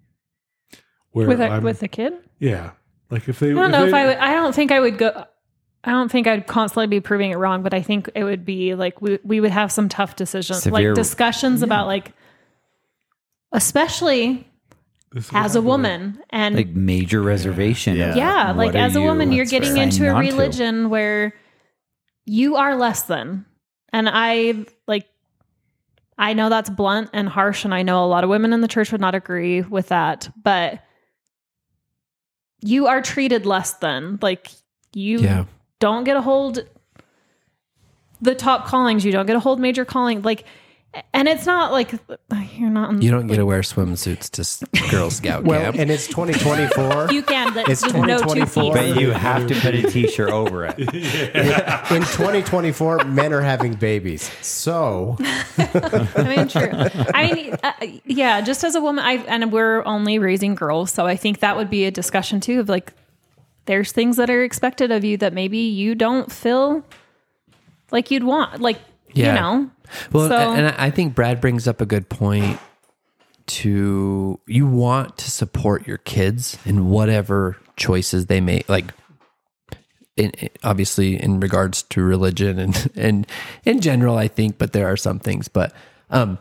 Where With a, I'm, with a kid? yeah, like if they, I don't if know they, if I would, I don't think I would go, I don't think I'd constantly be proving it wrong, but I think it would be like, we, we would have some tough decisions, Severe- like discussions yeah. about like, especially as a woman and like major reservation. Yeah. of yeah, like what are as a woman, you you're getting signing into a on to? religion where you are less than. And I like, I know that's blunt and harsh, and I know a lot of women in the church would not agree with that, but you are treated less than. Like you Yeah. don't get a hold the top callings, you don't get a hold major calling. Like, and it's not like you're not. You don't get to wear swimsuits to s- Girl Scout Well, camp. and it's twenty twenty-four. You can. But It's just no two twenty twenty-four. piece. But you have to put a t-shirt over it. In twenty twenty-four, men are having babies. So, I mean, true. I mean, uh, yeah. Just as a woman, I and we're only raising girls, so I think that would be a discussion too of like, there's things that are expected of you that maybe you don't feel like you'd want. Like, Yeah. you know. Well, So- and I I think Brad brings up a good point. To you want to support your kids in whatever choices they make, like in, in- obviously in regards to religion and and in general, I think. But there are some things, but um,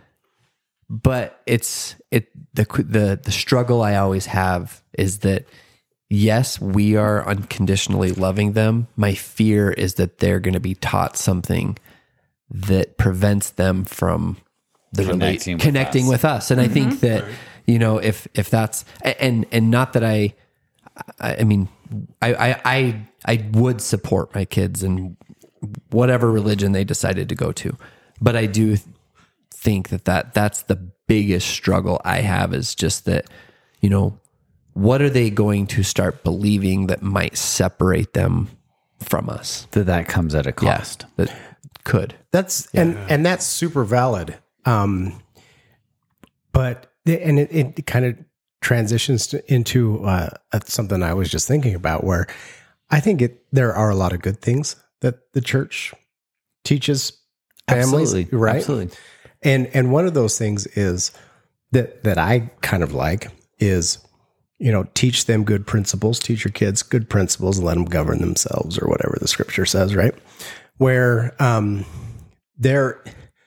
but it's it the the the struggle I always have is that yes, we are unconditionally loving them. My fear is that they're going to be taught something that prevents them from the Connecting rela- with connecting us. with us. And I think that, you know, if, if that's, and, and not that I, I, I mean, I, I, I, I would support my kids in whatever religion they decided to go to, but I do think that, that that's the biggest struggle I have is just that, you know, what are they going to start believing that might separate them from us? That that comes at a cost. Yeah, that could. that's and and that's super valid. Um, but the- and it, it kind of transitions to, into uh, something I was just thinking about, where I think it there are a lot of good things that the church teaches families, Absolutely. right? Absolutely. And and one of those things is that that I kind of like is, you know, teach them good principles, teach your kids good principles, and let them govern themselves, or whatever the scripture says, right? Where um, they're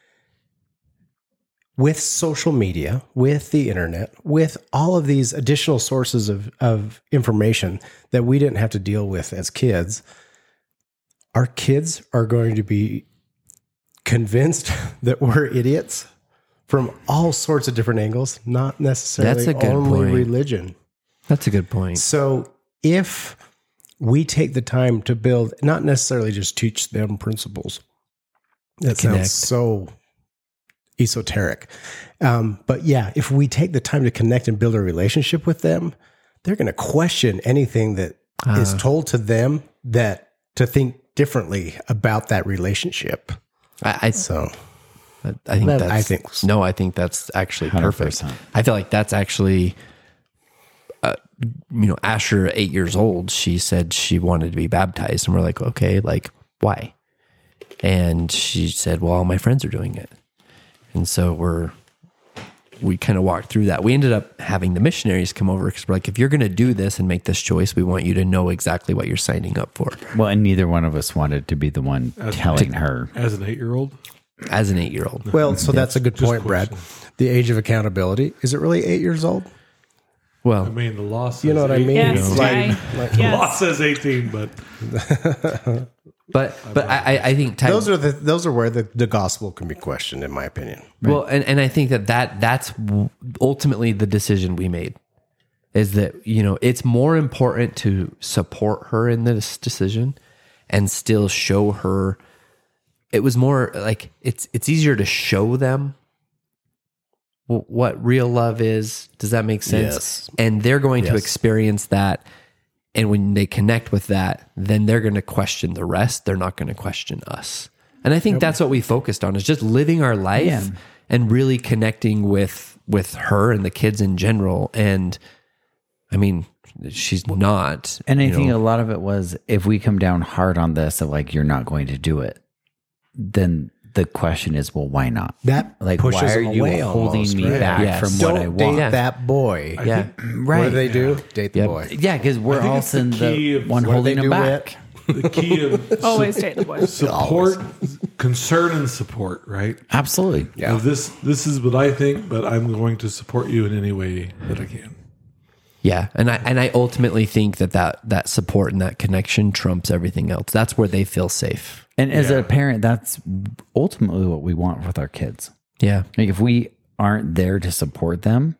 with social media, with the internet, with all of these additional sources of, of information that we didn't have to deal with as kids, our kids are going to be convinced that we're idiots from all sorts of different angles, not necessarily That's a good only point. religion. That's a good point. So if we take the time to build, not necessarily just teach them principles. That Connect. sounds so esoteric. Um, but yeah, if we take the time to connect and build a relationship with them, they're going to question anything that uh, is told to them, that to think differently about that relationship. I, I So I I think That- that's, I think- no, I think that's actually one hundred perfect. percent. I feel like that's actually, uh, you know, Asher, eight years old, she said she wanted to be baptized, and we're like, okay, like why? And she said, well, all my friends are doing it, and so we're we kind of walked through that. We ended up having the missionaries come over because we're like, if you're going to do this and make this choice, we want you to know exactly what you're signing up for. Well, and neither one of us wanted to be the one telling her. As an eight-year-old, As an eight-year-old, Well, so that's a good Just point, Brad. The age of accountability. Is it really eight years old? well, I mean, the law says You know what I mean? Yes, It's like, Jay. like- The law Yes. says eighteen, but but but I, I think time, those are the those are where the, the gospel can be questioned, in my opinion. Well, and, and I think that, that that's ultimately the decision we made, is that, you know, it's more important to support her in this decision and still show her. It was more like it's it's easier to show them w- what real love is. Does that make sense? Yes. And they're going to Yes. experience that. And when they connect with that, then they're going to question the rest. They're not going to question us. And I think that's what we focused on, is just living our life Yeah. and really connecting with with her and the kids in general. And I mean, she's not. And I you think know, a lot of it was, if we come down hard on this, of like, you're not going to do it, then the question is, well, why not? That Like, pushes why are them you away holding almost, me right? back Yes. from Don't what I date want? Yeah. that boy. yeah, Right. What do they do? Date the Yep. boy. Yeah, because we're I think all it's the in key the of one what do holding they them do, back. Whit? the key of Always date the boys. support, concern, and support, right? Absolutely. Yeah. Now, this this is what I think, but I'm going to support you in any way that I can. yeah. And I and I ultimately think that that, that support and that connection trumps everything else. That's where they feel safe. And as Yeah. a parent, that's ultimately what we want with our kids. Yeah. Like, if we aren't there to support them,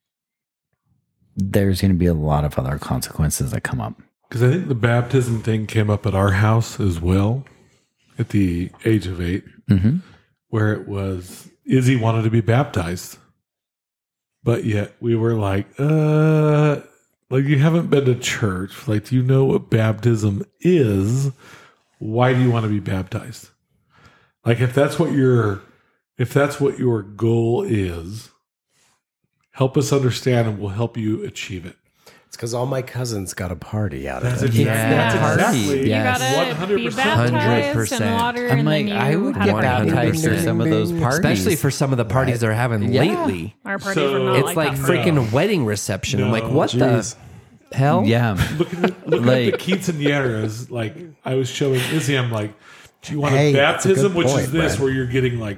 there's going to be a lot of other consequences that come up. Because I think the baptism thing came up at our house as well at the age of eight, Mm-hmm. where it was Izzy wanted to be baptized, but yet we were like, uh, like, you haven't been to church. Like, do you know what baptism is? Why do you want to be baptized? Like, if that's what your, if that's what your goal is, help us understand and we'll help you achieve it. It's because all my cousins got a party out of That's it. exactly, Yeah. that's exactly You Yes. gotta be one hundred percent. baptized one hundred percent. in water, I'm and like, then you I would have get a party. baptized for some of those parties. Especially for some of the parties they're having Yeah. lately. Our parties So- are not It's like, like that for freaking me. wedding reception. I'm like, No. what Jeez. the hell? Yeah. Looking at, looking Like- at the quinceañeras, like I was showing Izzy, I'm like, do you want Hey, a that's a baptism, good which point, is this, Brad. where you're getting like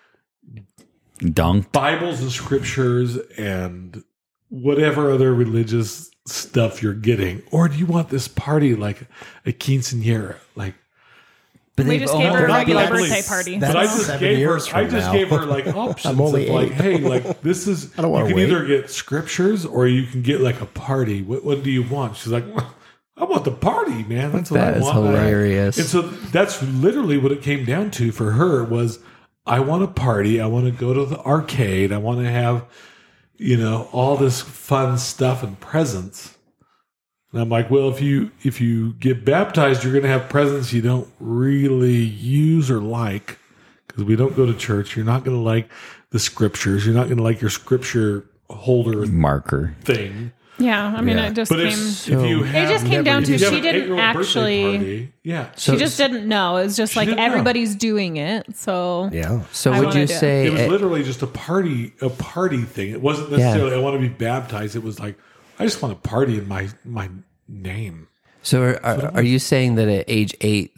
Dunked. Bibles and scriptures and whatever other religious stuff you're getting, or do you want this party like a quinceañera? Like, But We they've just gave her a not regular that birthday please. party. That's but I just seven gave her, years I from just now. gave her like options I'm only of like, eight. hey, like this is, I don't you wanna can wait. either get scriptures or you can get like a party. What, what do you want? She's like, I want the party, man. That's what That I is want. hilarious. And so that's literally what it came down to for her was, I want a party. I want to go to the arcade. I want to have, you know, all this fun stuff and presents. And I'm like, well, if you if you get baptized, you're going to have presents you don't really use or like, because we don't go to church. You're not going to like the scriptures. You're not going to like your scripture holder Marker. thing. Yeah, I mean, Yeah. it just But came. if, if you have, It just came down if to you have she an didn't eight-year-old birthday actually- party, yeah. she just didn't know. It was just like didn't know. everybody's doing it. So Yeah. So I would wanna you do it. say It was eh, literally just a party, a party thing. It wasn't necessarily I want to be baptized. It was like I just want to party in my my name. so are, are, are you saying that at age eight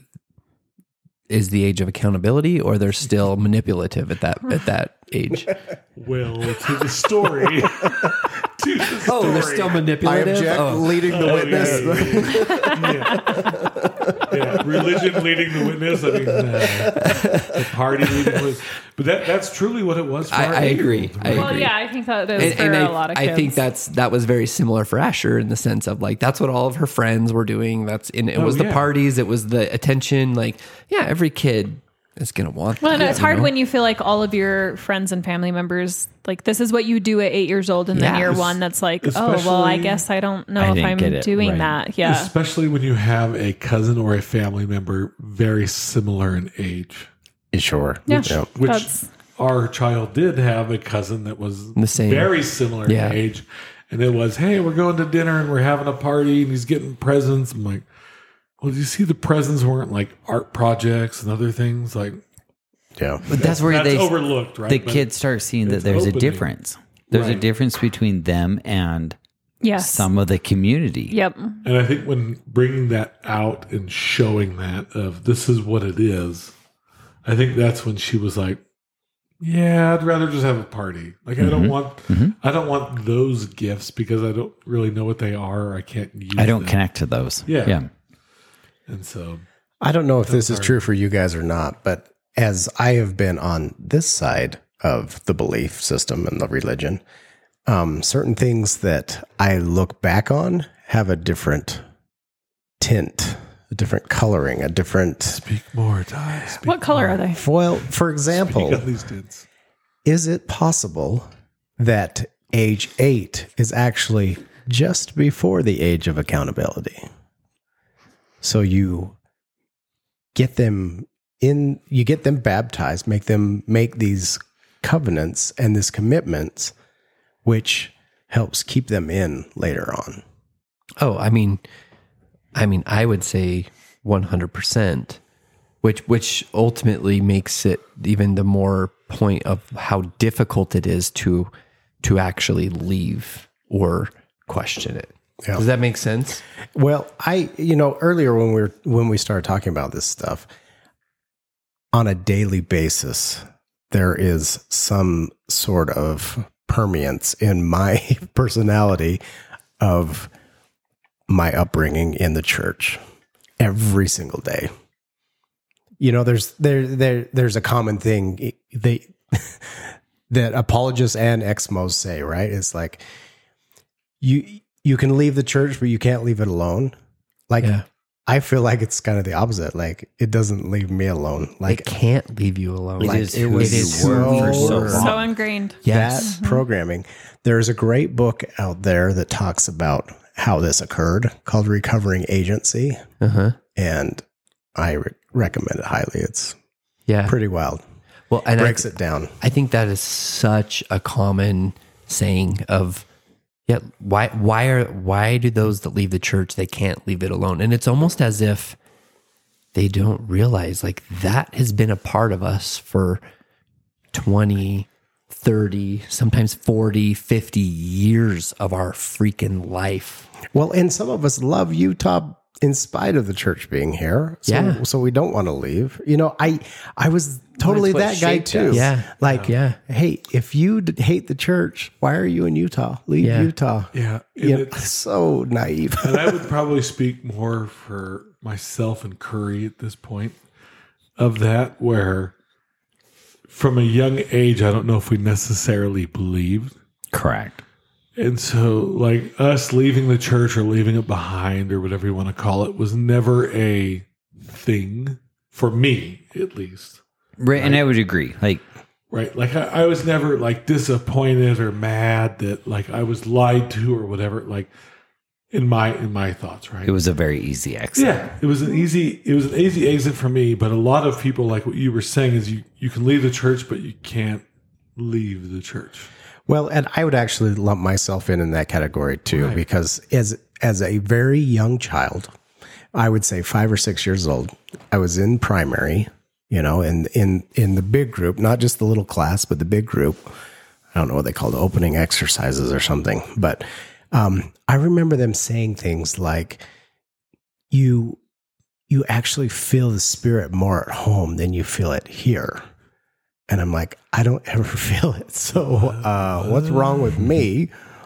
is the age of accountability, or they're still manipulative at that at that age? Well, to the story. to the story. Oh, they're still I manipulative. object, Oh. leading the Oh, witness. yeah, yeah, yeah. yeah, religion leading the witness. I mean, uh, the party leading the witness. But that, that's truly what it was for I, our I agree. eight-year-old. I Well, agree. yeah, I think that is And, for and a I, lot of kids. I think that's that was very similar for Asher in the sense of like that's what all of her friends were doing. That's in it Oh, was the yeah. parties, it was the attention. Like, yeah, every kid is gonna want. Well, that, and it's you hard know? when you feel like all of your friends and family members, like this is what you do at eight years old, and then Yeah. year Es- one, that's like, oh, well, I especially- guess I don't know I if didn't I'm get it, doing right. that. Yeah. Especially when you have a cousin or a family member very similar in age. Sure. Yeah. Yeah. Which That's- our child did have a cousin that was The same. very similar Yeah. in age. And it was, hey, we're going to dinner and we're having a party and he's getting presents. I'm like, well, do you see the presents weren't like art projects and other things? Like, Yeah. But that's where that's they overlooked, right? the But kids start seeing that it's there's a opening. difference. There's a Right. difference between them and Yes. some of the community. Yep. And I think when bringing that out and showing that of this is what it is, I think that's when she was like, yeah, I'd rather just have a party. Like I don't want, I don't want those gifts because I don't really know what they are. Or I can't use. I don't them. connect to those. Yeah. Yeah. And so, I don't know if this is true for you guys or not, but as I have been on this side of the belief system and the religion, um, certain things that I look back on have a different tint, a different coloring, a different. speak more, Ty. Speak What color are they? Well, for example, Speak on these dudes. is it possible that age eight is actually just before the age of accountability? So you get them in, you get them baptized, make them make these covenants and these commitments, which helps keep them in later on. Oh, I mean, I mean, I would say one hundred percent, which which ultimately makes it even the more point of how difficult it is to to actually leave or question it. Yeah. Does that make sense? Well, I, you know, earlier when we were, when we started talking about this stuff, on a daily basis, there is some sort of permeance in my personality of my upbringing in the church every single day. You know, there's there there there's a common thing they that apologists and ex-mos say, right? It's like you you can leave the church, but you can't leave it alone. Like Yeah. I feel like it's kind of the opposite. Like it doesn't leave me alone. Like It can't leave you alone. It Like, is it who was you so were for so wrong. long. So ingrained. Yes. that programming. There's a great book out there that talks about how this occurred called Recovering Agency. Uh-huh. And I re- recommend it highly. It's Yeah. pretty wild. Well, and Breaks I, it down. I think that is such a common saying of, yeah, why why are why do those that leave the church, they can't leave it alone? And it's almost as if they don't realize like that has been a part of us for twenty, thirty, sometimes forty, fifty years of our freaking life. Well, and some of us love Utah in spite of the church being here. So, Yeah. so we don't want to leave. You know, I I was totally Well, it's that what guy shaped too. us. Yeah. Like, Yeah. hey, if you d- hate the church, why are you in Utah? Leave Yeah. Utah. Yeah. And You know, it's- so naive. and I would probably speak more for myself and Curry at this point of that, where from a young age, I don't know if we necessarily believed. Correct. And so, like, us leaving the church or leaving it behind or whatever you want to call it was never a thing for me, at least. Right. And I would agree. Like, Right. Like, I, I was never like disappointed or mad that like I was lied to or whatever. Like, in my in my thoughts, right? it was a very easy exit. Yeah, it was an easy it was an easy exit for me, but a lot of people, like what you were saying, is you you can leave the church, but you can't leave the church. Well, and I would actually lump myself in in that category too, Right. because as as a very young child, I would say five or six years old, I was in primary, you know, in in in the big group, not just the little class, but the big group. I don't know what they call the opening exercises or something, but um, I remember them saying things like, "You you actually feel the Spirit more at home than you feel it here." And I'm like, I don't ever feel it. So uh, what's wrong with me?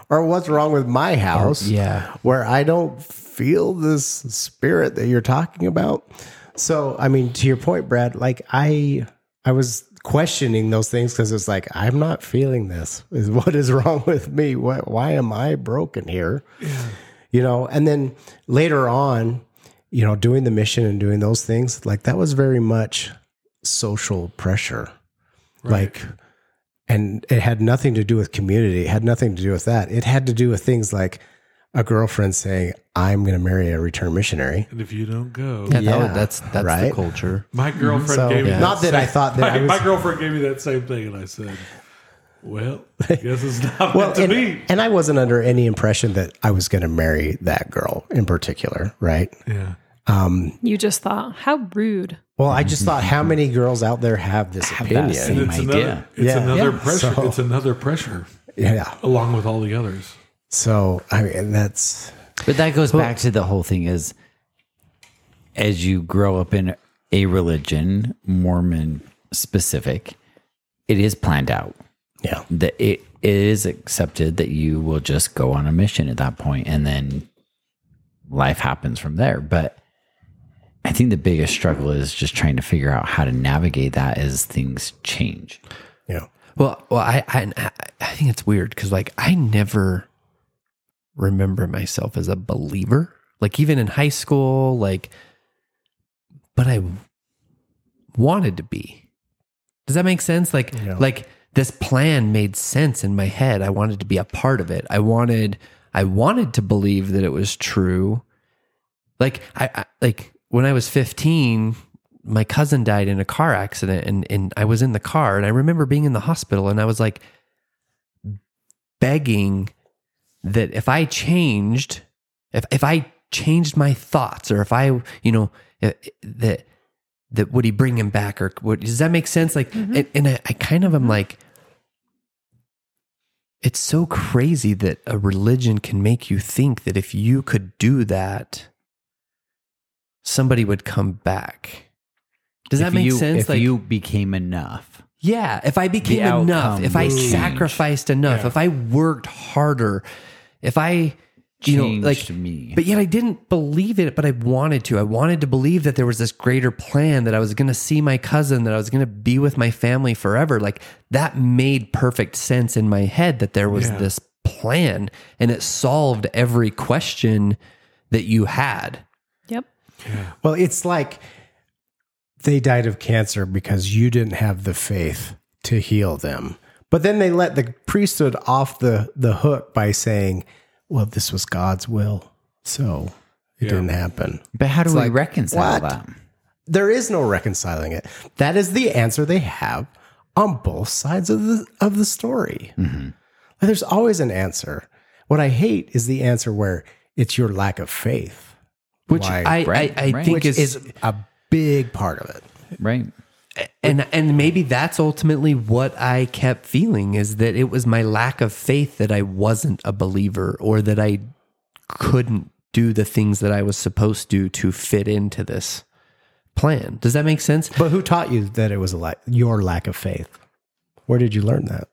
Or what's wrong with my house? yeah. Where I don't feel this spirit that you're talking about. So, I mean, to your point, Brad, like I, I was questioning those things because it's like, I'm not feeling this. Is what is wrong with me? What, why am I broken here? Yeah. You know, and then later on, you know, doing the mission and doing those things, like that was very much social pressure. Right. Like, and it had nothing to do with community. It had nothing to do with that. It had to do with things like a girlfriend saying, I'm going to marry a return missionary. And if you don't go. Yeah, Yeah, that would, that's that's right? the culture. My girlfriend So, gave me yeah. Not that same- I thought that my, I was- my girlfriend gave me that same thing, and I said, well, I guess it's not Well, meant to and, be. and I wasn't under any impression that I was going to marry that girl in particular, right? Yeah. You just thought, how rude. Well, I just thought, how many girls out there have this Have that opinion? same- And it's idea. another, it's Yeah. another Yeah. pressure. So- It's another pressure Yeah. along with all the others. So, I mean, that's, But that goes back to the whole thing is as you grow up in a religion, Mormon specific, it is planned out. yeah. That it, it is accepted that you will just go on a mission at that point and then life happens from there. But I think the biggest struggle is just trying to figure out how to navigate that as things change. Yeah. Well, well, I I, I think it's weird because like I never remember myself as a believer. Like even in high school, like, but I wanted to be. Does that make sense? Like, Yeah. like this plan made sense in my head. I wanted to be a part of it. I wanted, I wanted to believe that it was true. Like I, I like when I was fifteen. My cousin died in a car accident and, and I was in the car and I remember being in the hospital and I was like begging that if I changed, if, if I changed my thoughts or if I, you know, that, that would he bring him back or what, does that make sense? Like, Mm-hmm. and, and I, I kind of am like, it's so crazy that a religion can make you think that if you could do that, somebody would come back. Does that If make you, sense? If like, you became enough. yeah, if I became The enough, outcome if I would change. sacrificed enough, Yeah. if I worked harder, if I, you know, like, Changed me. but yet I didn't believe it, but I wanted to. I wanted to believe that there was this greater plan, that I was going to see my cousin, that I was going to be with my family forever. Like that made perfect sense in my head that there was Yeah. this plan and it solved every question that you had. Yep. Well, it's like they died of cancer because you didn't have the faith to heal them. But then they let the priesthood off the, the hook by saying, well, this was God's will. So it Yeah. didn't happen. But how do It's we like, reconcile what? that? There is no reconciling it. That is the answer they have on both sides of the of the story. Mm-hmm. Like, there's always an answer. What I hate is the answer where it's your lack of faith, Which Why? I, Right, I, I right. think which is, is a big part of it. Right. and and maybe that's ultimately what I kept feeling, is that it was my lack of faith that I wasn't a believer or that I couldn't do the things that I was supposed to to fit into this plan. Does that make sense? But who taught you that it was a la- your lack of faith? Where did you learn that?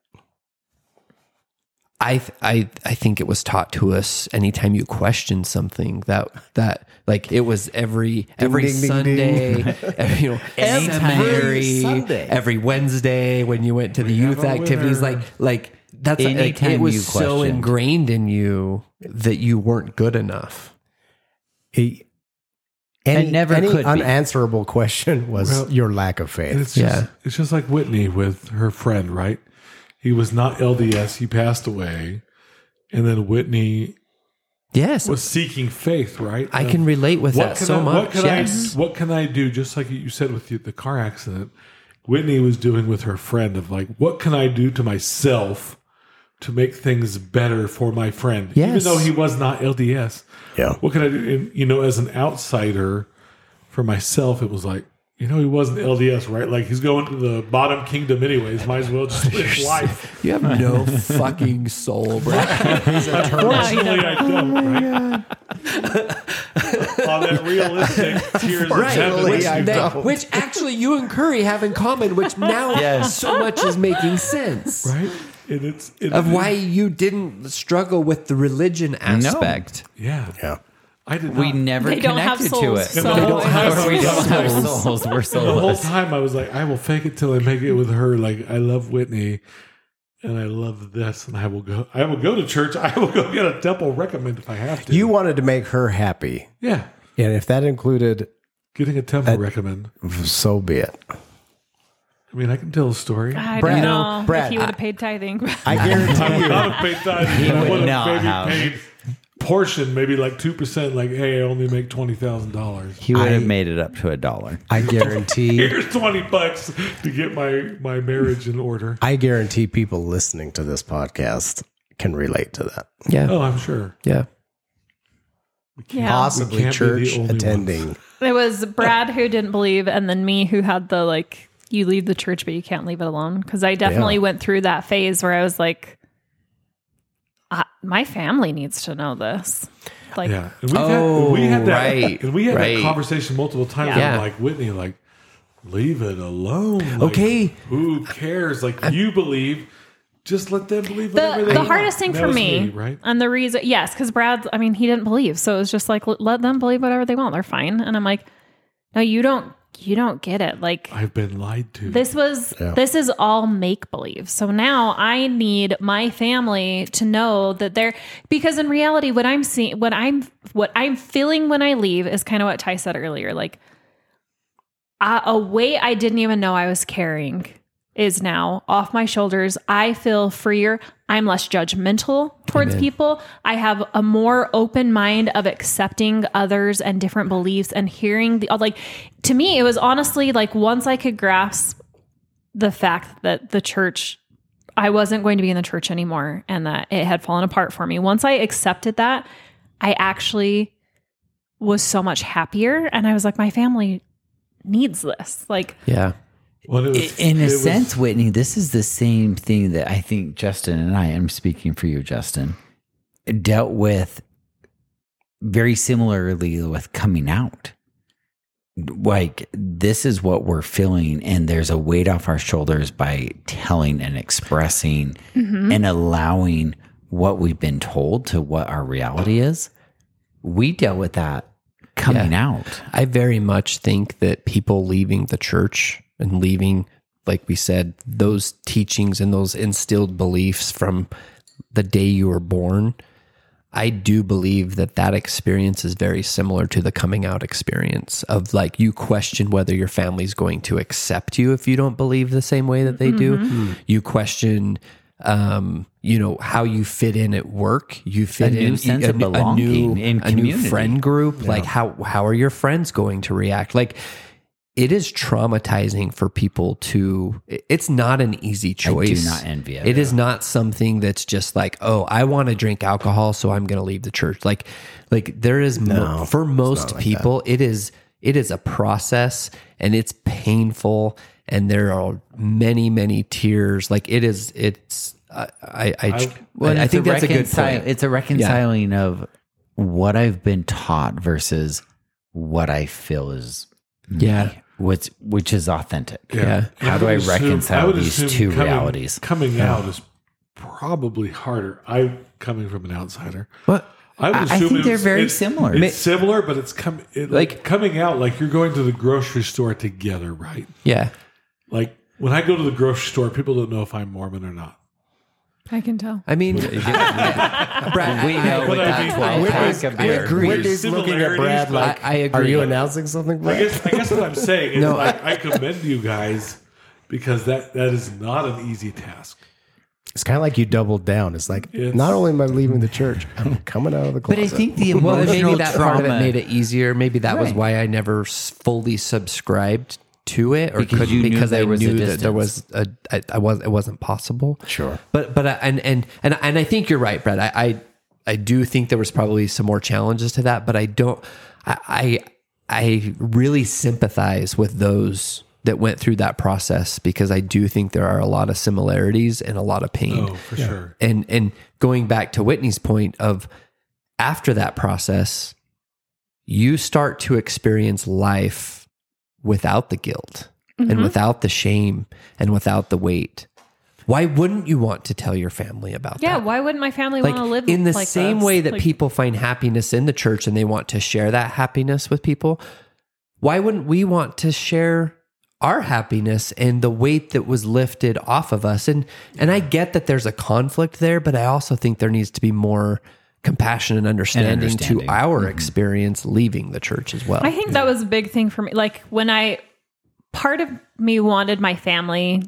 I th- I I think it was taught to us anytime you question something, that that like it was every every ding, ding, Sunday, ding. every, you know, Every seminary, Sunday. every Wednesday when you went to the have youth a activities, winner. like like that's like, Anytime it was you so questioned. ingrained in you that you weren't good enough. He, any, It never any could be. unanswerable question was Well, your lack of And faith. it's just, Yeah. it's just like Whitney with her friend, right? He was not L D S. He passed away. And then Whitney Yes, was seeking faith, right? I Of can relate with what that can so I, much. What can, Yes. I, what can I do? Just like you said with the, the car accident, Whitney was doing with her friend of like, what can I do to myself to make things better for my friend? Even Yes. though he was not L D S. Yeah. What can I do? And, you know, as an outsider for myself, it was like, you know, he wasn't L D S, right? Like he's going to the bottom kingdom anyways. Might as well just live life. You have no fucking soul, bro. Unfortunately, I don't, right? On that realistic tears of Right, heaven which, that you that- don't. which actually you and Curry have in common, which now Yes. so much is making sense right? And it's it, of why you didn't struggle with the religion aspect. Yeah, Yeah. I did. We not. never They don't have connected to souls, it. so- And the whole time, we don't have souls. souls. We're And the whole soulless. time I was like, I will fake it till I make it with her. Like I love Whitney, and I love this, and I will go. I will go to church. I will go get a temple recommend if I have to. You wanted to make her happy. yeah, And if that included, getting a temple recommend. so be it. I mean, I can tell a story. I Brad, don't you know know, Brad, if he would have paid tithing. I guarantee I would you. not have paid tithing. but I would would not have maybe have. paid portion, maybe like two percent. Like, hey, I only make twenty thousand dollars. He would have I- made it up to a dollar. I guarantee. Here's twenty bucks to get my my marriage in order. I guarantee people listening to this podcast can relate to that. Yeah, Oh, I'm sure. yeah. Yeah. Possibly can't be the church only attending. It was Brad who didn't believe, and then me who had the like, you leave the church, but you can't leave it alone. Because I definitely Yeah. went through that phase where I was like, I, my family needs to know this. Like, Yeah, and we've Oh, had, we had that, right, and we had right. that conversation multiple times. Yeah. Yeah. Yeah. Like Whitney, like leave it alone. Like, Okay. who cares? Like you believe, just let them believe whatever the, they the want. hardest thing That for was me, right? and the reason, yes, because Brad, I mean, he didn't believe, so it was just like, let- let them believe whatever they want. They're fine. And I'm like, no, you don't, you don't get it. Like, I've been lied to. this was Yeah. this is all make believe. So now I need my family to know that they're, because in reality what I'm seeing, what I'm what I'm feeling when I leave is kind of what Ty said earlier. Like a, a weight I didn't even know I was carrying is now off my shoulders. I feel freer. I'm less judgmental towards people. I have a more open mind of accepting others and different beliefs and hearing the, like, to me, it was honestly like once I could grasp the fact that the church, I wasn't going to be in the church anymore and that it had fallen apart for me. Once I accepted that, I actually was so much happier. And I was like, my family needs this. Like, Yeah. Well, it was- In a it was- sense, Whitney, this is the same thing that I think Justin and I, I'm speaking for you, Justin, dealt with very similarly with coming out. Like, this is what we're feeling, and there's a weight off our shoulders by telling and expressing and allowing what we've been told to what our reality is. We dealt with that coming Yeah. out. I very much think that people leaving the church and leaving, like we said, those teachings and those instilled beliefs from the day you were born, I do believe that that experience is very similar to the coming out experience of like you question whether your family's going to accept you if you don't believe the same way that they do. You question um, you know, how you fit in at work. You fit A new in sense a, of a new, belonging in a new community. friend group. Like how how are your friends going to react? Like it is traumatizing for people to, it's not an easy choice. not envy it. It is not something that's just like, oh, I want to drink alcohol, so I'm going to leave the church. Like, like there is, mo- No, for most like people, it is, it is a process and it's painful and there are many, many tears. Like it is, it's, I, I, I, Well, I, I it's think a that's a good reconcil- point. It's a reconciling of what I've been taught versus what I feel is Yeah. which which is authentic. Yeah. How I do would I assume- reconcile I would these assume two coming- realities? Coming out is probably harder. I coming from an outsider. What? I, would I- I assume think it they're was- very it's- similar. It's similar, but it's com- it, like, Like- coming out like you're going to the grocery store together, right? Yeah. Like when I go to the grocery store, people don't know if I'm Mormon or not. I can tell. I mean, Brad, We know But with I that mean, twelve Whitney's- pack of I beer. agree. Whitney's looking at Brad Similarities, like, I- I agree. are you announcing something, I Brad? guess, I guess what I'm saying is No, like I commend you guys because that that is not an easy task. It's kind of like you doubled down. It's like, It's- not only am I leaving the church, I'm coming out of the But closet. I think the well, maybe emotional that trauma part of it made it easier. Maybe that was Right. why I never s- fully subscribed to it, or Because couldn't, you knew because there I was a knew that there was distance. a, I, I was, it wasn't possible. Sure. But but I, and and and and I think you're right, Brad. I, I I do think there was probably some more challenges to that, but I don't. I I, I really sympathize with those that went through that process because I do think there are a lot of similarities and a lot of pain. Oh, for sure. And and going back to Whitney's point of after that process, you start to experience life without the guilt Mm-hmm. and without the shame and without the weight. Why wouldn't you want to tell your family about Yeah, that? why wouldn't my family Like want to live in the like same this? way that Like, people find happiness in the church and they want to share that happiness with people, why wouldn't we want to share our happiness and the weight that was lifted off of us? And and I get that there's a conflict there, but I also think there needs to be more compassion and understanding, understanding. to our experience leaving the church as well. I think that was a big thing for me. Like when I, part of me wanted my family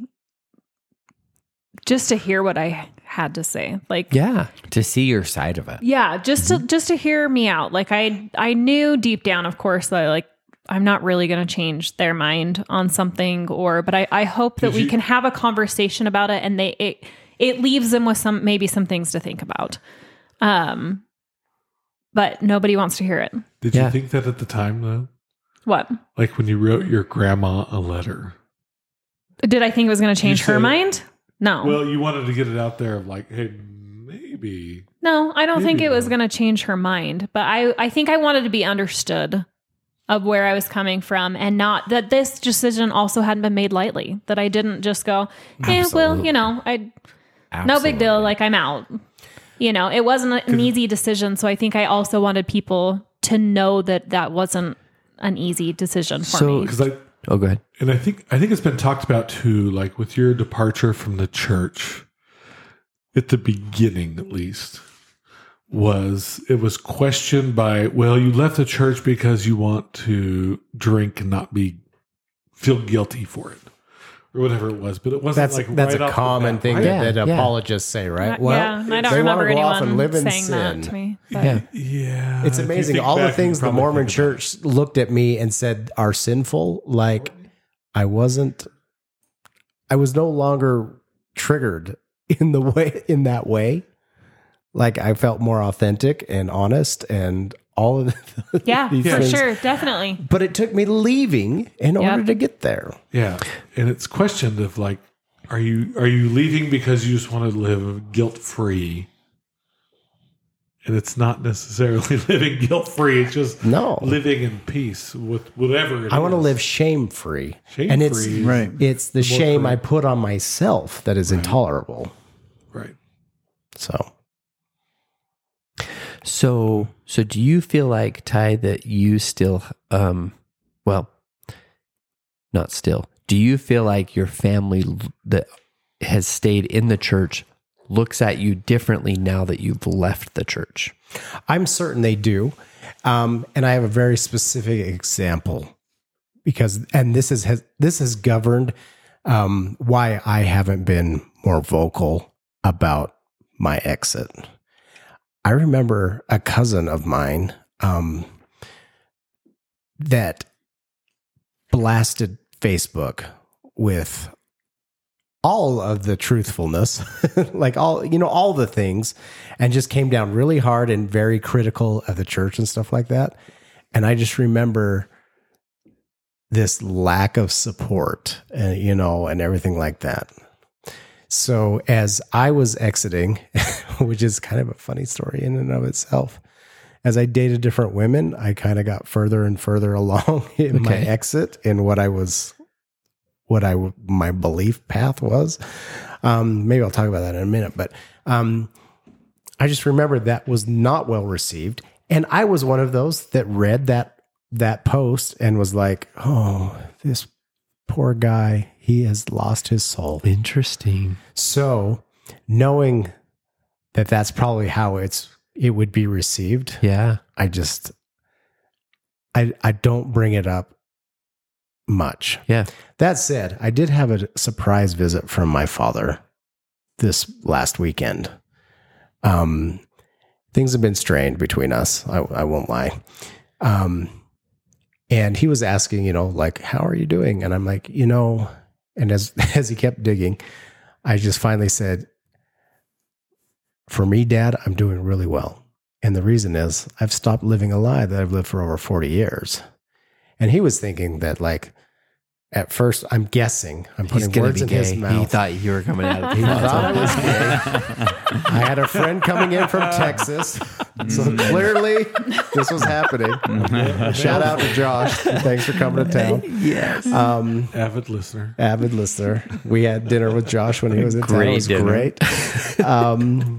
just to hear what I had to say. Like, yeah. To see your side of it. yeah, just to, just to hear me out. Like I, I knew deep down, of course, that like, I'm not really going to change their mind on something or, but I, I hope that Did we you- can have a conversation about it and they, it, it leaves them with some, maybe some things to think about. Um, but nobody wants to hear it. Did Yeah. you think that at the time, though? What? Like when you wrote your grandma a letter? Did I think it was going to change her said- mind? No. Well, you wanted to get it out there of like, hey, maybe. No, I don't think Maybe it was not. going to change her mind, but I, I think I wanted to be understood of where I was coming from and not that this decision also hadn't been made lightly, that I didn't just go, eh, well, you know, I, no big deal. Like I'm out, you know, it wasn't an easy decision. So I think I also wanted people to know that that wasn't an easy decision for So- me. Because I, Oh, go ahead. and I think, I think it's been talked about too, like with your departure from the church at the beginning, at least, was it was questioned by, well, you left the church because you want to drink and not be feel guilty for it or whatever it was, but it wasn't That's like that's right a off the common bat, thing right? that, that Yeah, yeah. apologists say, right? Uh, yeah, I don't they remember wanna go off and anyone live in saying that sin. to me. but- Yeah. Yeah, It's if you amazing. think All the back, you things the probably Mormon think about it. church looked at me and said are sinful. Like I wasn't, I was no longer triggered in the way, in that way. Like I felt more authentic and honest and all of the, Yeah, these for things. sure. Definitely. But it took me leaving in Yep. order to get there. Yeah, and it's questioned of like, are you are you leaving because you just want to live guilt free? And it's not necessarily living guilt free. It's just No. living in peace with whatever. It I want to is. live shame free. Shame And it's, free, Right. it's the more shame I correct. put on myself that is intolerable. right? So So, so do you feel like, Ty, that you still, um, well, not still, do you feel like your family l- that has stayed in the church looks at you differently now that you've left the church? I'm certain they do. Um, and I have a very specific example because, and this is, has, this has governed um, why I haven't been more vocal about my exit. I remember a cousin of mine um, that blasted Facebook with all of the truthfulness, like all, you know, all the things, and just came down really hard and very critical of the church and stuff like that. And I just remember this lack of support, uh, you know, and everything like that. So as I was exiting, which is kind of a funny story in and of itself, as I dated different women, I kind of got further and further along in my Okay. exit in what I was, what I, my belief path was. Um, maybe I'll talk about that in a minute, but um, I just remember that was not well received. And I was one of those that read that, that post and was like, oh, this poor guy, he has lost his soul. Interesting. So knowing that that's probably how it's, it would be received. Yeah. I just, I, I don't bring it up much. Yeah. That said, I did have a surprise visit from my father this last weekend. Um, things have been strained between us. I, I won't lie. Um, and he was asking, you know, like, how are you doing? And I'm like, you know, and as, as he kept digging, I just finally said, for me, Dad, I'm doing really well. And the reason is I've stopped living a lie that I've lived for over forty years. And he was thinking that like, at first, I'm guessing, I'm He's putting gonna words be in gay. his mouth. He thought you were coming out of He thought I was gay. I had a friend coming in from Texas, so clearly this was happening. Shout out to Josh. Thanks for coming to town. Yes. Um, Avid listener. avid listener. We had dinner with Josh when he was in town. Great It was dinner. great. Um,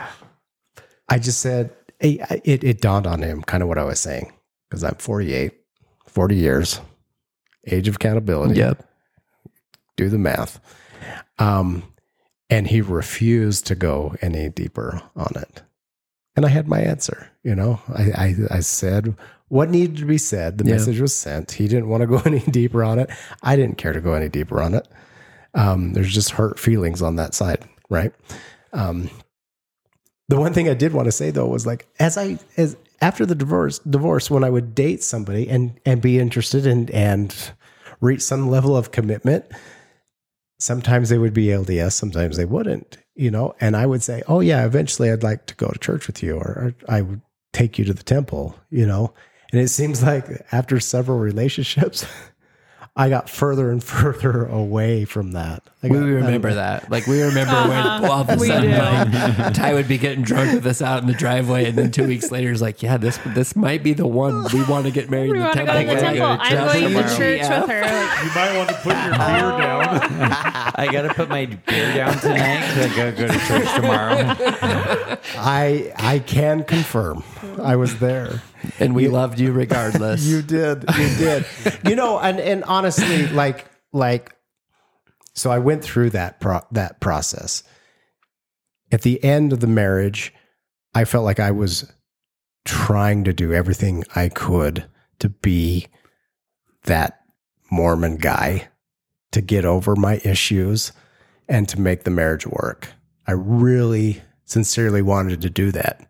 I just said, hey, I- it, it dawned on him kind of what I was saying, because I'm forty-eight, forty years, age of accountability. Yep. Do the math. Um, and he refused to go any deeper on it. And I had my answer. You know, I, I, I said what needed to be said. The Yeah. message was sent. He didn't want to go any deeper on it. I didn't care to go any deeper on it. Um, there's just hurt feelings on that side, right? Um, the one thing I did want to say though was like, as I as after the divorce, divorce, when I would date somebody and and be interested in and reach some level of commitment, sometimes they would be L D S, sometimes they wouldn't, you know. And I would say, "Oh yeah, eventually I'd like to go to church with you, or, or I would take you to the temple," you know. And it seems like after several relationships, I got further and further away from that. I We got- remember that. Like, we remember when all of a We sudden, do. like, Ty would be getting drunk with us out in the driveway, and then two weeks later, he's like, "Yeah, this this might be the one. We want to get married We in the want to temple." go to the We're temple. gonna I'm travel going to tomorrow." church Yeah. with her. Like, You might want to put your beer down. I got to put my beer down tonight because I got to go to church tomorrow. I I can confirm I was there. And we loved you regardless. You did. You did. You know, and and honestly, like like so I went through that pro- that process. At the end of the marriage, I felt like I was trying to do everything I could to be that Mormon guy, to get over my issues and to make the marriage work. I really sincerely wanted to do that.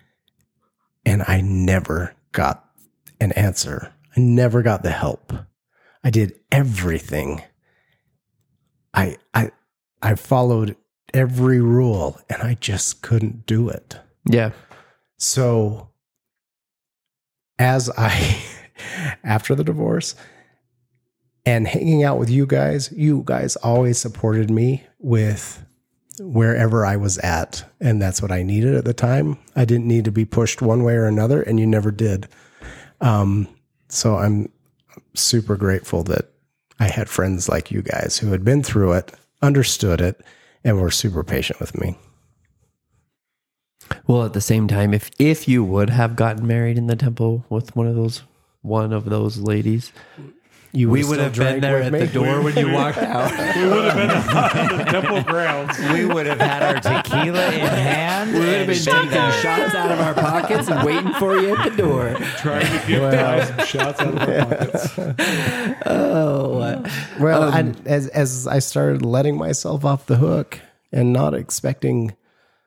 And I never got an answer. I never got the help. I did everything. I I I followed every rule and I just couldn't do it. Yeah. So as I after the divorce and hanging out with you guys, you guys always supported me with wherever I was at. And that's what I needed at the time. I didn't need to be pushed one way or another, and you never did. Um, so I'm super grateful that I had friends like you guys who had been through it, understood it, and were super patient with me. Well, at the same time, if if you would have gotten married in the temple with one of those one of those ladies, You we still would have been drank there with at me? the door when you walked out. We would have been on the temple grounds. We would have had our tequila in hand. We would have been and taking been- shots out of our pockets and waiting for you at the door. Trying to give Ty some shots out of our pockets. Oh, uh, Well, Um, I, as as I started letting myself off the hook and not expecting,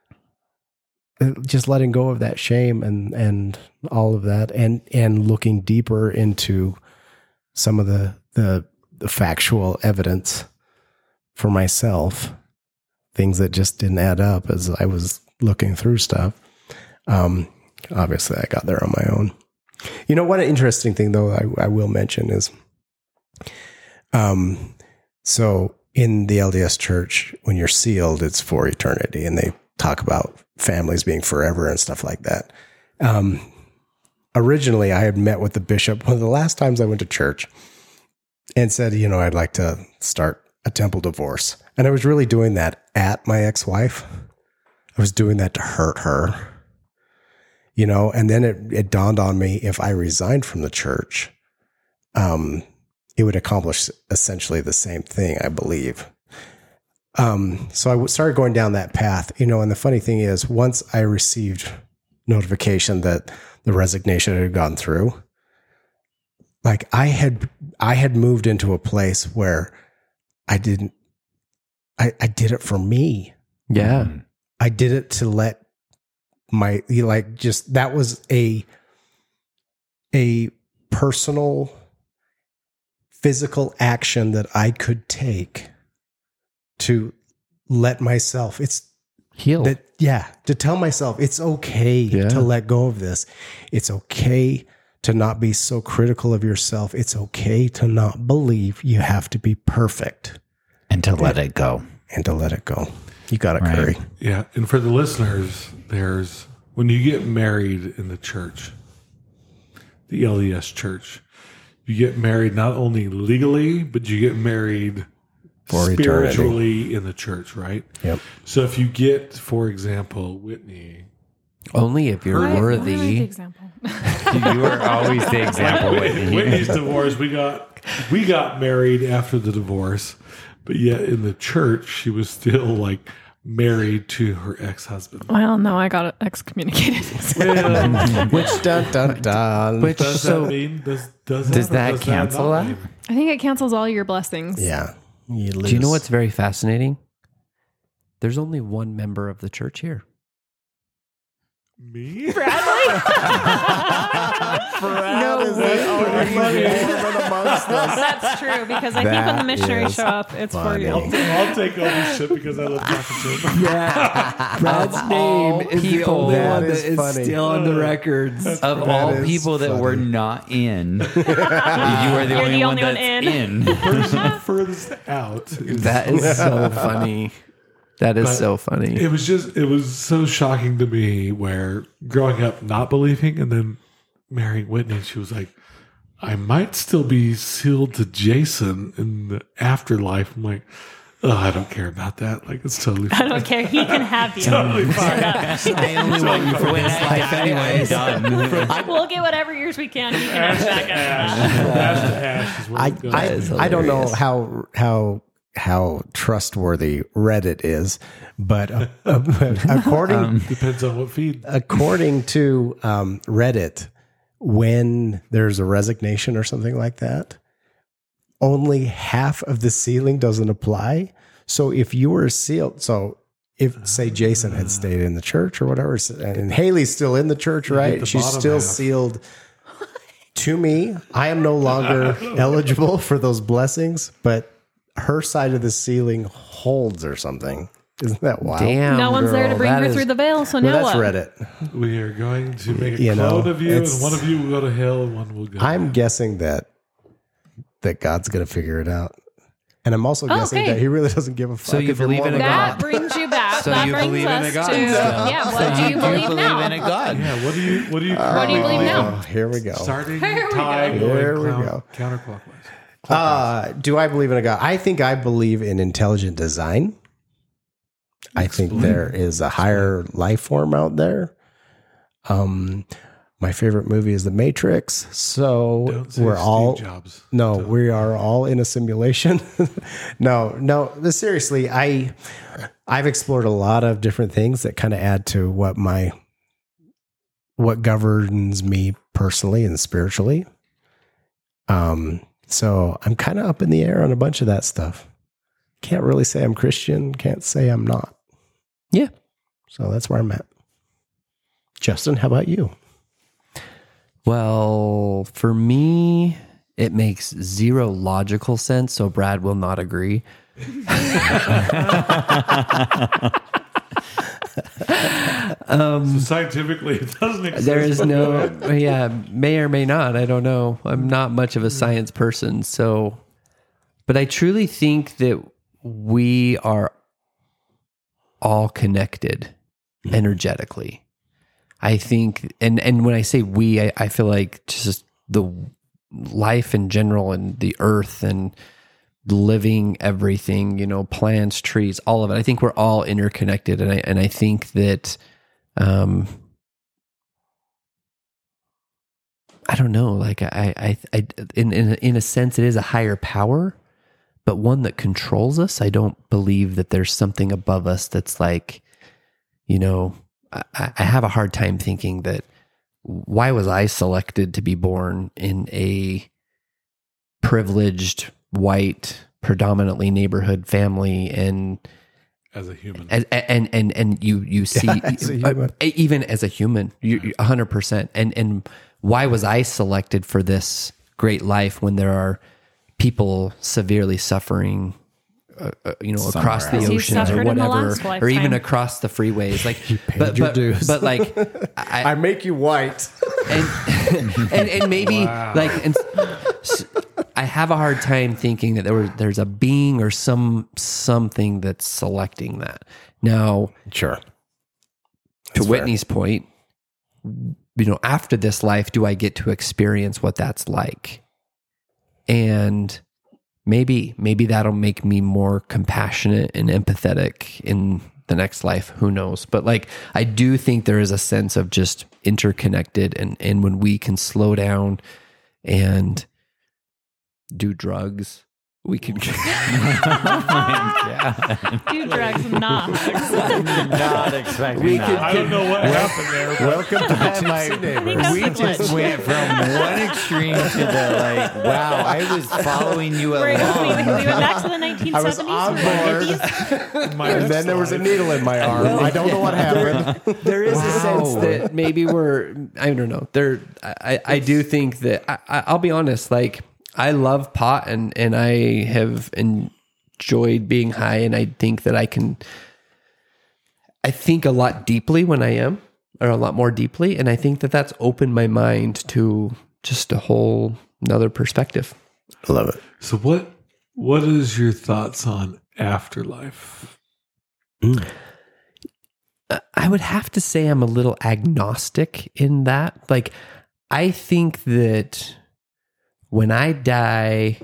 just letting go of that shame and and all of that, and and looking deeper into some of the the, the factual evidence for myself, things that just didn't add up as I was looking through stuff. Um, obviously, I got there on my own. You know, one interesting thing though I, I will mention is. Um, so in the L D S church, when you're sealed, it's for eternity, and they talk about families being forever and stuff like that. Um, originally I had met with the bishop one of the last times I went to church and said, you know, I'd like to start a temple divorce. And I was really doing that at my ex-wife. I was doing that to hurt her, you know, and then it, it dawned on me, if I resigned from the church, um, it would accomplish essentially the same thing, I believe. Um, so I w- started going down that path, you know, and the funny thing is, once I received notification that the resignation had gone through, like I had, I had moved into a place where I didn't, I, I did it for me. yeah. I did it to let my, like, just, that was a, a personal physical action that I could take to let myself, it's Heal. that, yeah, to tell myself it's okay Yeah. to let go of this. It's okay to not be so critical of yourself. It's okay to not believe you have to be perfect And to let it go. and to let it go. You got it, Right. Curry. Yeah, and for the listeners, there's when you get married in the church, the L D S church, you get married not only legally, but you get married For spiritually in the church, right? Yep. So if you get, for example, Whitney, Only if you're Why- why like the worthy. example. You are always the example. Whitney. Whitney's divorce, we got we got married after the divorce, but yet in the church, she was still like married to her ex-husband. Well, no, I got excommunicated. Well, Which dun dun dun. Which does so that mean does does, Does or that does cancel not that? mean? I think it cancels all your blessings. yeah. You lose. do you know what's very fascinating? There's only one member of the church here. Me? Bradley? Brad is the only Mormon amongst us. That's true because I think when That the missionaries is show up, it's funny. for I'll, you. t- I'll take all this shit because I love talking to him. Yeah. Brad's all name is the people, only that one is that is funny. still on the records. Of That all is people that funny. were not in, you are the You're only the one only one that's in. in. Person furthest out. is- That is so funny. That is But so funny. It was just, it was so shocking to me where growing up not believing and then marrying Whitney, she was like, I might still be sealed to Jason in the afterlife. I'm like, oh, I don't care about that. Like, it's totally I fine. don't care. He can have you. Totally fine. I only want you for this life anyway. Done. We'll get whatever years we can. You can have back after Ash, that. ash to ash is where I, it goes. I, is I don't know hilarious. how how how trustworthy Reddit is, but uh, uh, according Depends on what feed. according to um, Reddit, when there's a resignation or something like that, only half of the sealing doesn't apply. So if you were sealed, so if say Jason had stayed in the church or whatever, and Haley's still in the church, get right? the She's bottom still half. sealed. To me, I am no longer eligible for those blessings, but her side of the ceiling holds or something. Isn't that wild? Damn. No one's there to girl, bring that her is- through the veil. So Well, now that's what? Reddit. We are going to make a You know, clone of you, and it's- one of you will go to hell, and one will go. I'm guessing that that God's going to figure it out. And I'm also guessing okay. that he really doesn't give a fuck. So you if you're believe in a Mormon or That not. brings you back. So that you brings believe in us a God to still. yeah. What do you believe now? in a God? Yeah. What do you? What do you? What do you believe now? Oh, here we go. Starting Here we tie go. going Here we clown- go. counterclockwise. Uh, do I believe in a God? I think I believe in intelligent design. I think there is a higher life form out there. Um, my favorite movie is The Matrix. So Don't say we're Steve all Jobs. no, Don't. we are all in a simulation. no, no. But seriously, I I've explored a lot of different things that kind of add to what my what governs me personally and spiritually. Um, so I'm kind of up in the air on a bunch of that stuff. Can't really say I'm Christian. Can't say I'm not. Yeah. So that's where I'm at. Justin, how about you? Well, for me, it makes zero logical sense, so Brad will not agree. So scientifically, it doesn't exist. There is no, yeah, may or may not. I don't know. I'm not much of a science person. So, but I truly think that we are all connected energetically. I think, and, and when I say we, I, I feel like just the life in general and the earth and living everything, you know, plants, trees, all of it. I think we're all interconnected. And I, and I think that, um, I don't know, like I, I, I in, in, in a sense, it is a higher power, but one that controls us. I don't believe that there's something above us that's like, you know, I, I have a hard time thinking that why was I selected to be born in a privileged, white, predominantly neighborhood family and as a human. and and and, and you you see as a human. uh, even as a human you one hundred percent and and why was I selected for this great life when there are people severely suffering uh, uh, you know Somewhere across the else. You oceans suffered or in the whatever last or even lifetime. across the freeways like paid but your but, dues. but like I, I make you white. and and, and maybe like, and s- I have a hard time thinking that there was there's a being or some something that's selecting that. Now, Sure. to That's fair. Whitney's point, you know, after this life, do I get to experience what that's like? And maybe, maybe that'll make me more compassionate and empathetic in the next life. Who knows? But like, I do think there is a sense of just interconnected, and, and when we can slow down and do drugs, we can. Do drugs and not. Not expecting We that. could- I don't know what happened there. but- Welcome to the I'm Tipsy like, Neighbors. we just went from one extreme to the like, wow, I was following you We're, we, along. we went back to the nineteen I was seventies. on We're board. hippies. My And then there was a needle in my arm. I don't know what happened. There is a Wow. sense that maybe we're, I don't know. There, I, I do think that I, I- I'll be honest. Like, I love pot, and and I have enjoyed being high, and I think that I can. I think a lot deeply when I am, or a lot more deeply, and I think that that's opened my mind to just a whole another perspective. I love it. So what what is your thoughts on afterlife? I would have to say I'm a little agnostic in that. Like, I think that when I die,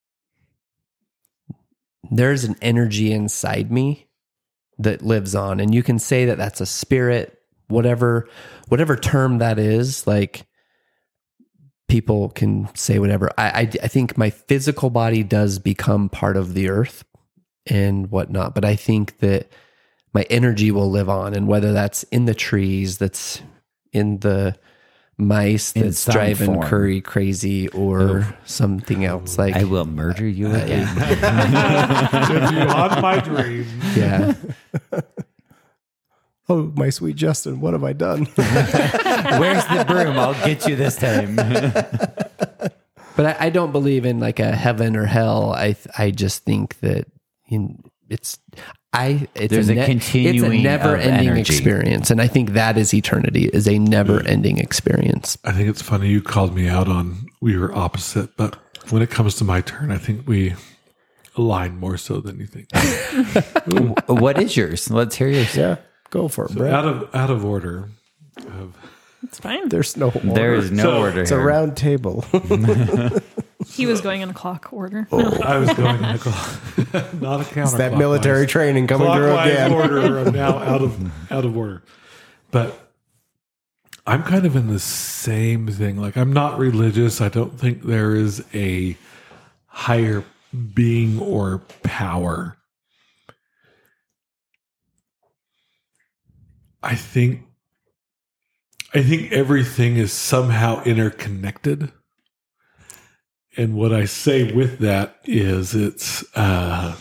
there's an energy inside me that lives on. And you can say that that's a spirit, whatever, whatever term that is. Like, people can say whatever. I, I, I think my physical body does become part of the earth and whatnot. But I think that my energy will live on, and whether that's in the trees, that's in the mice In that's some driving form. Curry crazy, or something else. Like, I will murder you again. If you haunt my dreams. yeah, Oh, my sweet Justin, what have I done? Where's the broom? I'll get you this time. but I, I don't believe in like a heaven or hell. I I just think that in, it's I it's There's a ne- continuing it's a never ending of energy. experience, and I think that is eternity, is a never ending experience. I think it's funny you called me out on we were opposite, but when it comes to my turn, I think we align more so than you think. What is yours? Let's hear yours. Yeah, go for it, So Brett. out of out of order. Of, It's fine. There's no order. There is no So, order It's a here. round table. He was going in a clock order. I was going in a clock, not a counterclockwise. It's that military training coming through Clockwise again. order. I'm now out of out of order, but I'm kind of in the same thing. Like, I'm not religious. I don't think there is a higher being or power. I think I think everything is somehow interconnected. And what I say with that is it's uh,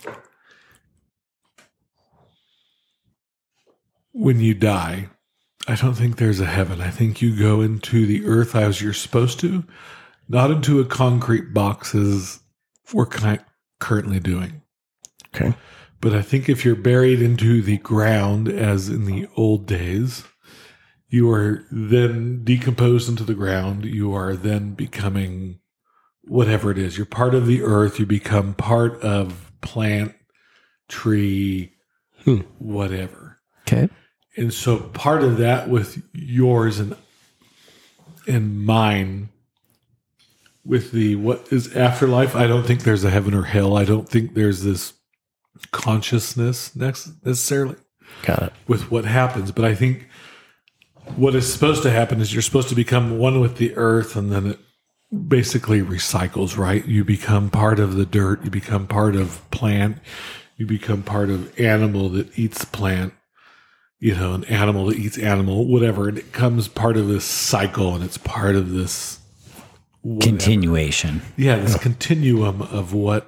when you die, I don't think there's a heaven. I think you go into the earth as you're supposed to, not into a concrete box as we're ki- currently doing. Okay. But I think if you're buried into the ground, as in the old days, you are then decomposed into the ground. You are then becoming whatever it is. You're part of the earth. You become part of plant, tree, Hmm. whatever. Okay. And so part of that with yours and and mine with the what is afterlife, I don't think there's a heaven or hell. I don't think there's this consciousness next necessarily Got it. with what happens. But I think what is supposed to happen is you're supposed to become one with the earth, and then it basically recycles, right? You become part of the dirt. You become part of plant. You become part of animal that eats plant. You know, an animal that eats animal, whatever. And it comes part of this cycle, and it's part of this whatever. Continuation. Yeah, this continuum of what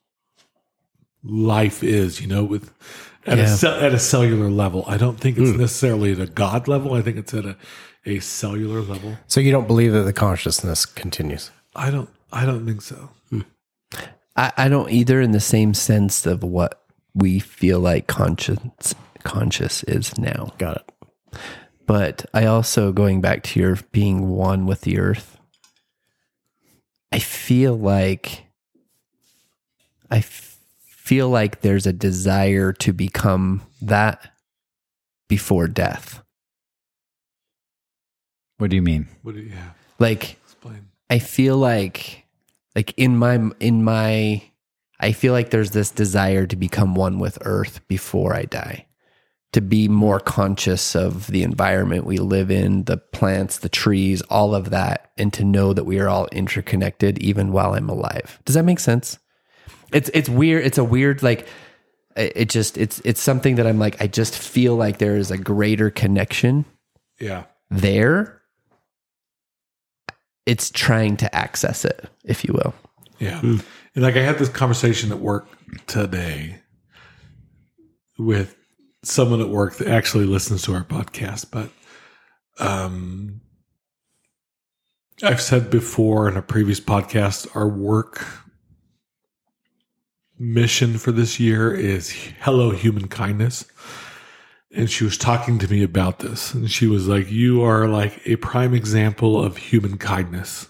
life is, you know, with at Yeah. a ce- at a cellular level. I don't think it's necessarily at a God level. I think it's at a, a cellular level. So you don't believe that the consciousness continues? I don't I don't think so. I, I don't either, in the same sense of what we feel like conscious conscious is now. Got it. but I also, going back to your being one with the earth, I feel like I f- feel like there's a desire to become that before death. What do you mean? What do you have? Like, Explain. I feel like, like in my, in my, I feel like there's this desire to become one with earth before I die, to be more conscious of the environment we live in, the plants, the trees, all of that, and to know that we are all interconnected even while I'm alive. Does that make sense? It's it's weird. It's a weird, like, it it just, it's it's something that I'm like, I just feel like there is a greater connection Yeah. there. It's trying to access it, if you will. Yeah. And like I had this conversation at work today with someone at work that actually listens to our podcast, but um, I've said before in a previous podcast, our work mission for this year is Hello Human Kindness. And she was talking to me about this, and she was like, you are like a prime example of human kindness.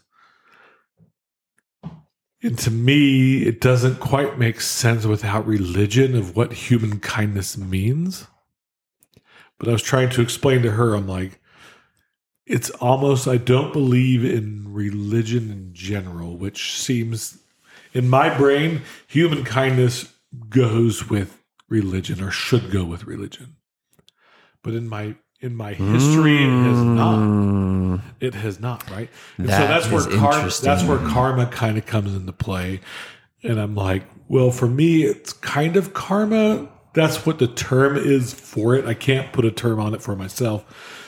And to me, it doesn't quite make sense without religion of what human kindness means. But I was trying to explain to her, I'm like, it's almost, I don't believe in religion in general, which seems, in my brain, human kindness goes with religion or should go with religion. But in my in my history, mm. it has not. It has not, right? And That so that's where is karma, interesting. that's where karma kind of comes into play. And I'm like, well, for me, it's kind of karma. That's what the term is for it. I can't put a term on it for myself.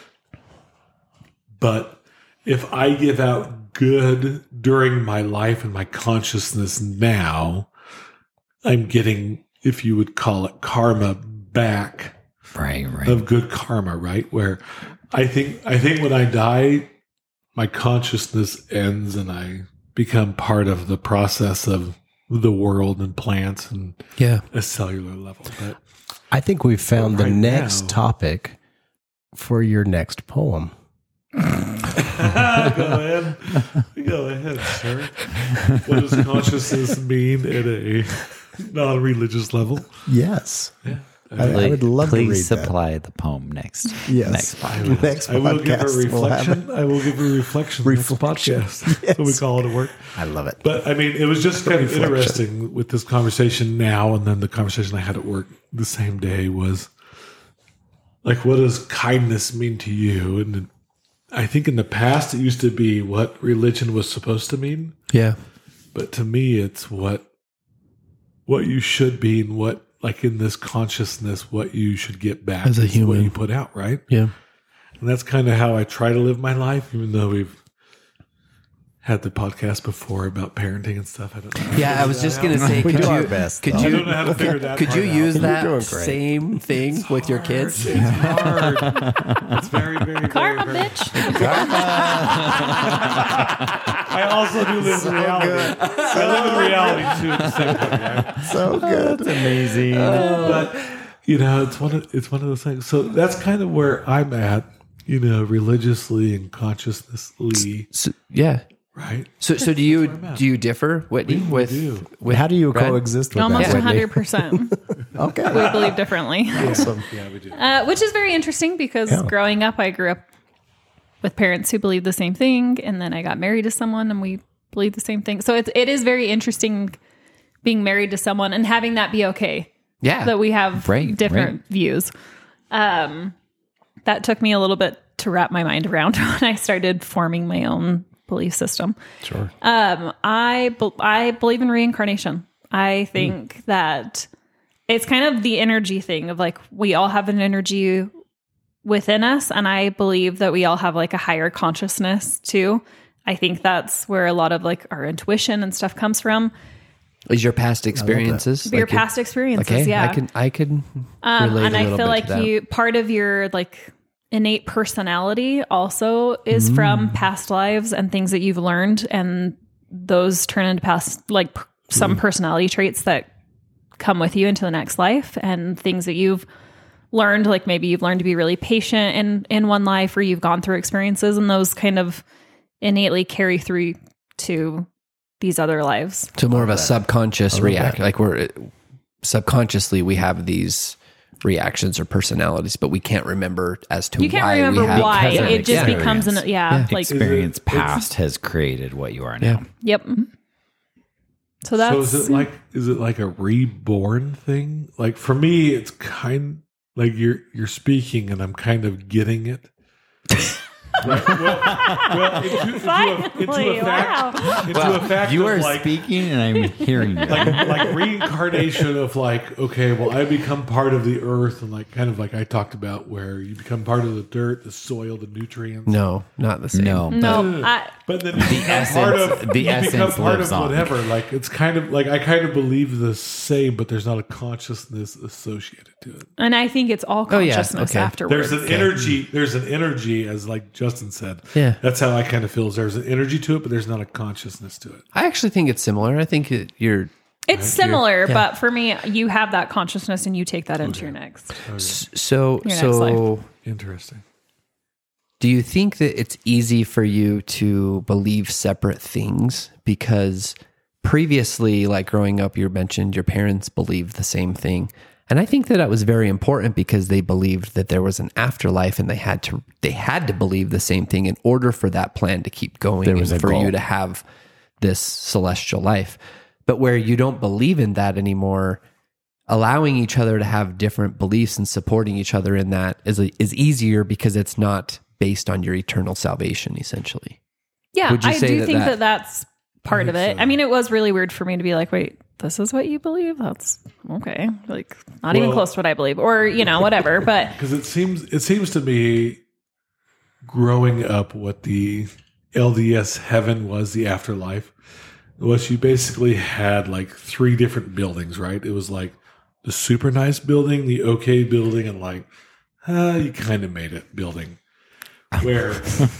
But if I give out good during my life and my consciousness now, I'm getting, if you would call it, karma back. Right, right. Of good karma, right? Where I think I think when I die, my consciousness ends and I become part of the process of the world and plants and Yeah. a cellular level. But I think we've found But the right next now- topic for your next poem. go ahead, go ahead, sir. What does consciousness mean at a non-religious level? Yes. Yeah. I, I would love to read Please that. supply the poem next. Yes. Next podcast. Next I will give a podcast we'll have reflection. I will give a reflection. Reflection. Next podcast. That's what we call it at work. I love it. But I mean, it was just kind of Reflection. interesting with this conversation now, and then the conversation I had at work the same day was like, what does kindness mean to you? And I think in the past it used to be what religion was supposed to mean, Yeah. but to me, it's what what you should be and what, like in this consciousness, what you should get back As a is what human. you put out, right? Yeah. And that's kind of how I try to live my life, even though we've had the podcast before about parenting and stuff. I don't know. Yeah, I was just gonna say, We could do you, our best, could though. I you, don't know how to figure that could part you out. use You're that doing great. same thing with your kids? It's hard. It's very, very, Karma, very, very bitch. I also do live in reality. I live in reality too at the same time, right? So good. Amazing. But you know, it's one of it's one of those things. So that's kind of where I'm at, you know, religiously and consciously, So, yeah. right? So, so do you I'm at. do you differ, Whitney? We with do. with How do you Brad? coexist with Almost that, one Whitney? hundred percent. Okay. We believe differently. Awesome. Yeah, we do. Uh, which is very interesting because Yeah. growing up, I grew up with parents who believed the same thing, and then I got married to someone, and we believe the same thing. So it's it is very interesting being married to someone and having that be okay. Yeah. That we have Right, different views. Um, that took me a little bit to wrap my mind around when I started forming my own belief system. Sure. Um, I be- I believe in reincarnation. I think that it's kind of the energy thing of like we all have an energy within us, and I believe that we all have like a higher consciousness too. I think that's where a lot of like our intuition and stuff comes from. Is your past experiences? Your like your- past experiences, Okay, yeah. I can I can Um, relate and a I little feel bit like to that. you part of your like innate personality also is from Mm. past lives and things that you've learned, and those turn into past like p- some Mm. personality traits that come with you into the next life, and things that you've learned, like maybe you've learned to be really patient in, in one life, or you've gone through experiences, and those kind of innately carry through to these other lives. So more of a subconscious react, that. like we're subconsciously we have these reactions or personalities, but we can't remember as to You can't why remember we have why. Because of It just experience. becomes an, yeah, Yeah. like, Experience Is it- past has created what you are now. Yeah. yep. So that's, So is it like is it like a reborn thing? Like for me, it's kind like you're you're speaking and I'm kind of getting it. Right? Well, well into, into, a, into Finally, a fact, wow. into Well, a fact you of are like, speaking and I'm hearing you. like like reincarnation of like, okay, well, I become part of the earth, and like kind of like I talked about, where you become part of the dirt, the soil, the nutrients. No, not the same. no. no, I, But then you become essence- part of the you essence become part lives of on. whatever. Like it's kind of like I kind of believe the same, but there's not a consciousness associated to it. and I think it's all Oh, yeah, consciousness okay. afterwards. There's an energy. There's an energy, as like Justin said. Yeah. That's how I kind of feel. Is there's an energy to it, but there's not a consciousness to it. I actually think it's similar. I think it, you're It's similar, Yeah. but for me, you have that consciousness and you take that into your next. s- so Your next so. Interesting. Do you think that it's easy for you to believe separate things? Because previously, like growing up, you mentioned your parents believed the same thing. And I think that that was very important because they believed that there was an afterlife, and they had to they had to believe the same thing in order for that plan to keep going There was and a for goal. you to have this celestial life. But where you don't believe in that anymore, allowing each other to have different beliefs and supporting each other in that is is easier because it's not based on your eternal salvation, essentially. Yeah, Would you I say do that think that- that, that's part of it. I mean, it was really weird for me to be like, wait, this is what you believe? That's okay. Like, not even Well- close to what I believe, or, you know, whatever. But Because it seems it seems to me, growing up, what the L D S heaven was, the afterlife, was you basically had like three different buildings, right? It was like the super nice building, the okay building, and like, uh, you kind of made it building. Where,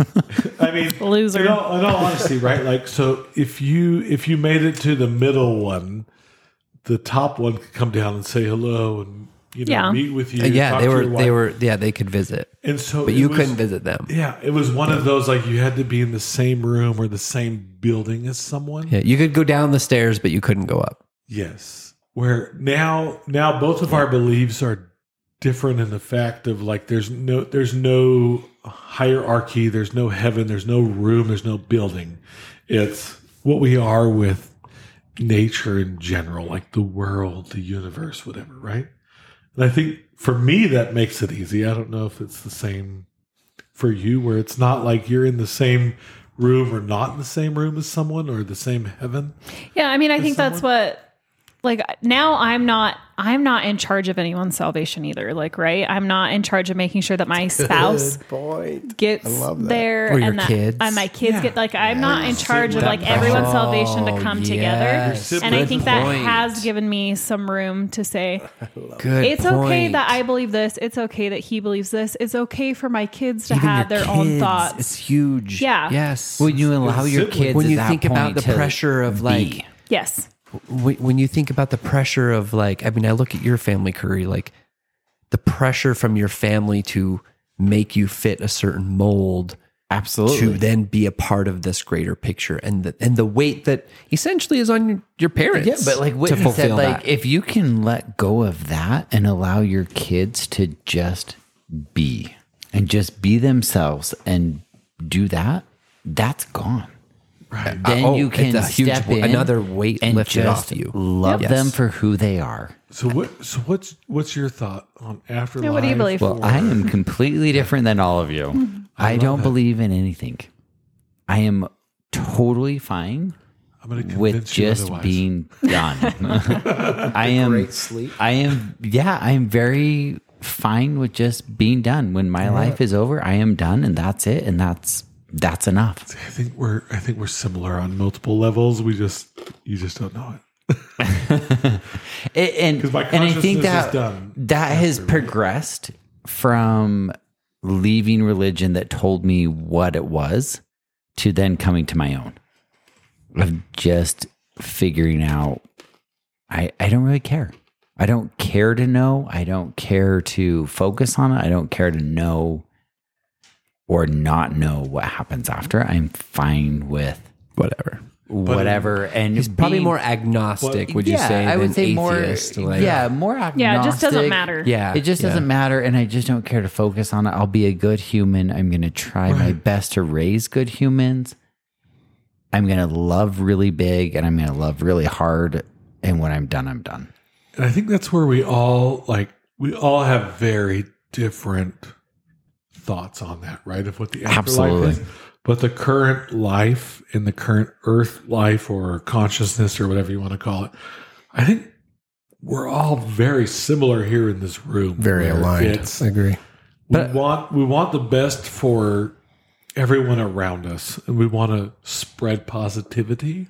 I mean, Loser. In all, in all honesty, right? Like, so if you if you made it to the middle one, the top one could come down and say hello and you know Yeah. meet with you. Uh, yeah, talk they to were your they wife. were yeah, they could visit. And so, But it you was- couldn't visit them. Yeah, it was one of those like you had to be in the same room or the same building as someone. Yeah, you could go down the stairs, but you couldn't go up. Yes. Where now, now both of our beliefs are different in the fact of like there's no there's no hierarchy, there's no heaven, there's no room, there's no building. It's what we are with nature in general, like the world, the universe, whatever, right? And I think for me that makes it easy. I don't know if it's the same for you, where it's not like you're in the same room or not in the same room as someone or the same heaven. yeah, I mean, I think that's what, like, now I'm not, I'm not in charge of anyone's salvation either. Like, right. I'm not in charge of making sure that my spouse Good point. gets I love that. there Or your and that kids. and my kids Yeah. get like I'm not in charge of That like everyone's Oh, salvation to come yes. together. And I Good think that point. has given me some room to say Good it's okay point. that I believe this, it's okay that he believes this, it's okay for my kids to Even have your their own kids, thoughts. It's huge. Yeah. Yes. When you allow your Siblings. kids when at you that think about point the to pressure of be. like Yes. when when you think about the pressure of like, I mean, I look at your family, Curry, like the pressure from your family to make you fit a certain mold Absolutely. to then be a part of this greater picture, and the, and the weight that essentially is on your, your parents. Yeah, but like what to he said, fulfill like that. if you can let go of that and allow your kids to just be and just be themselves and do that, that's gone. Right. Then Oh, you it's can a huge step wa- in another weight and lifted just off you. love Yep. them Yes. for who they are. So what? So what's what's your thought on afterlife? Yeah, what do you believe? Well, I am completely different than all of you. I, don't believe in anything. I am totally fine I'm going to with convince you just otherwise. being done. I am Great sleep. I am yeah, I am very fine with just being done. When my life is over, I am done and that's it and that's that's enough. I think we're I think we're similar on multiple levels. We just you just don't know it. A- and 'Cause my and I think consciousness that is done that has after, right? progressed from leaving religion that told me what it was to then coming to my own of just figuring out I I don't really care. I don't care to know. I don't care to focus on it. I don't care to know or not know what happens after. I'm fine with Whatever. whatever. And He's probably being- more agnostic, Well, would you yeah, say? I would than say atheist? more. Like, yeah, more agnostic. Yeah, it just doesn't matter. Yeah. It just yeah. doesn't matter, and I just don't care to focus on it. I'll be a good human. I'm going to try my Right. best to raise good humans. I'm going to love really big, and I'm going to love really hard. And when I'm done, I'm done. And I think that's where we all like we all have very different thoughts on that, right? Of what the afterlife Absolutely. is. But the current life in the current earth life or consciousness or whatever you want to call it, I think we're all very similar here in this room. Very where aligned. it's- I agree. We want we want the best for everyone around us, and we want to spread positivity.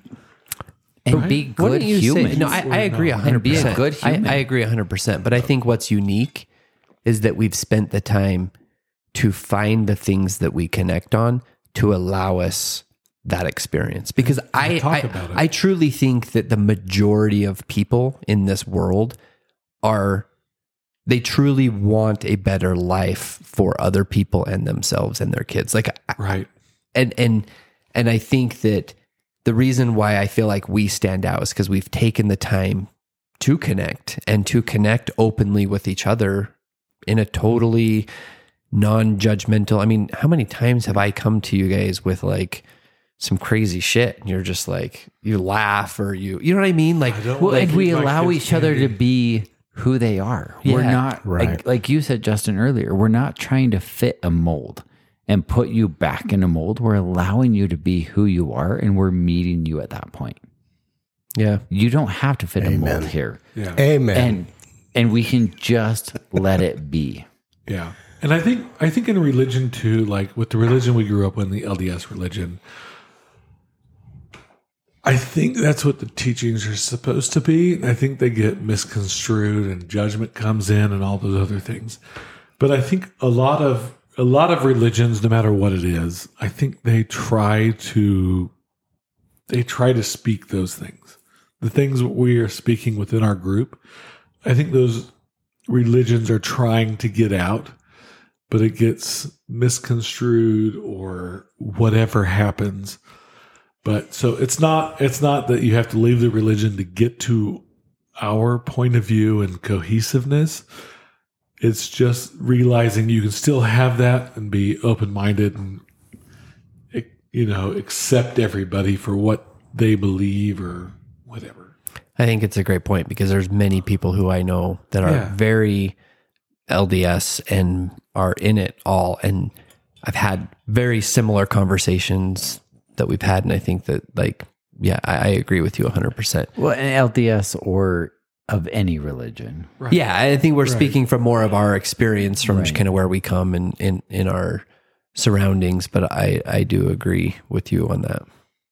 And be good Wouldn't you humans. say? No, I, I agree a And hundred be a percent. good human. I, I agree a hundred percent. But I think what's unique is that we've spent the time to find the things that we connect on to allow us that experience. Because I, talk I, about it. I truly think that the majority of people in this world are they truly want a better life for other people and themselves and their kids. Like, I- Right. and and and I think that the reason why I feel like we stand out is because we've taken the time to connect and to connect openly with each other in a totally non-judgmental. I mean, how many times have I come to you guys with like some crazy shit and you're just like you laugh or you you know what I mean? Like, don't Well, like and we my allow kids each other to candy. be who they are. We're Yeah. not Right. like, like you said, Justin, earlier. We're not trying to fit a mold and put you back in a mold. We're allowing you to be who you are, and we're meeting you at that point. yeah. You don't have to fit a Amen. mold here, Yeah. Amen. and and we can just let it be. Yeah. And I think I think in religion too, like with the religion we grew up in, the L D S religion, I think that's what the teachings are supposed to be. I think they get misconstrued and judgment comes in and all those other things. But I think a lot of a lot of religions, no matter what it is, I think they try to they try to speak those things. The things we are speaking within our group, I think those religions are trying to get out, but it gets misconstrued or whatever happens. But so it's not it's not that you have to leave the religion to get to our point of view and cohesiveness. It's just realizing you can still have that and be open-minded and, you know, accept everybody for what they believe or whatever. I think it's a great point because there's many people who I know that are Yeah. very L D S and are in it all. And I've had very similar conversations that we've had. And I think that, like, yeah, I, I agree with you one hundred percent. Well, an L D S or of any religion. Right. Yeah, I think we're speaking from more of our experience from Right. kind of where we come and in, in our surroundings. But I, I do agree with you on that.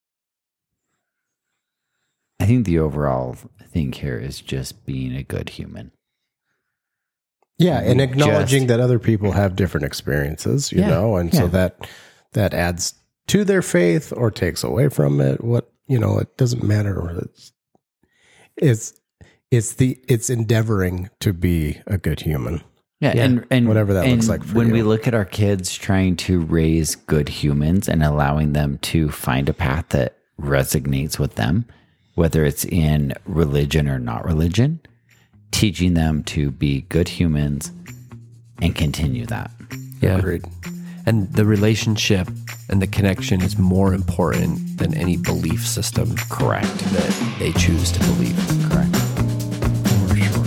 I think the overall thing here is just being a good human. Yeah, and acknowledging Just- that other people have different experiences, you Yeah, know, and yeah. so that that adds to their faith or takes away from it. What you know, it doesn't matter. It's it's it's the it's endeavoring to be a good human. Yeah, Yeah. and, and Whatever that and looks like for when you. we look at our kids trying to raise good humans and allowing them to find a path that resonates with them, whether it's in religion or not religion, teaching them to be good humans and continue that. Yeah. Agreed. And the relationship and the connection is more important than any belief system. Correct. That they choose to believe. Correct. For sure.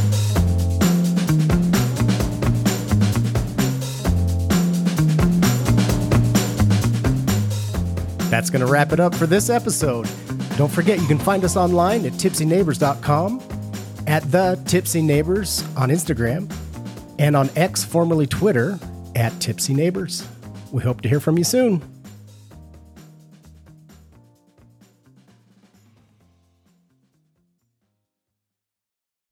That's going to wrap it up for this episode. Don't forget, you can find us online at tipsy neighbors dot com, at the Tipsy Neighbors on Instagram, and on X, formerly Twitter, at Tipsy Neighbors. We hope to hear from you soon.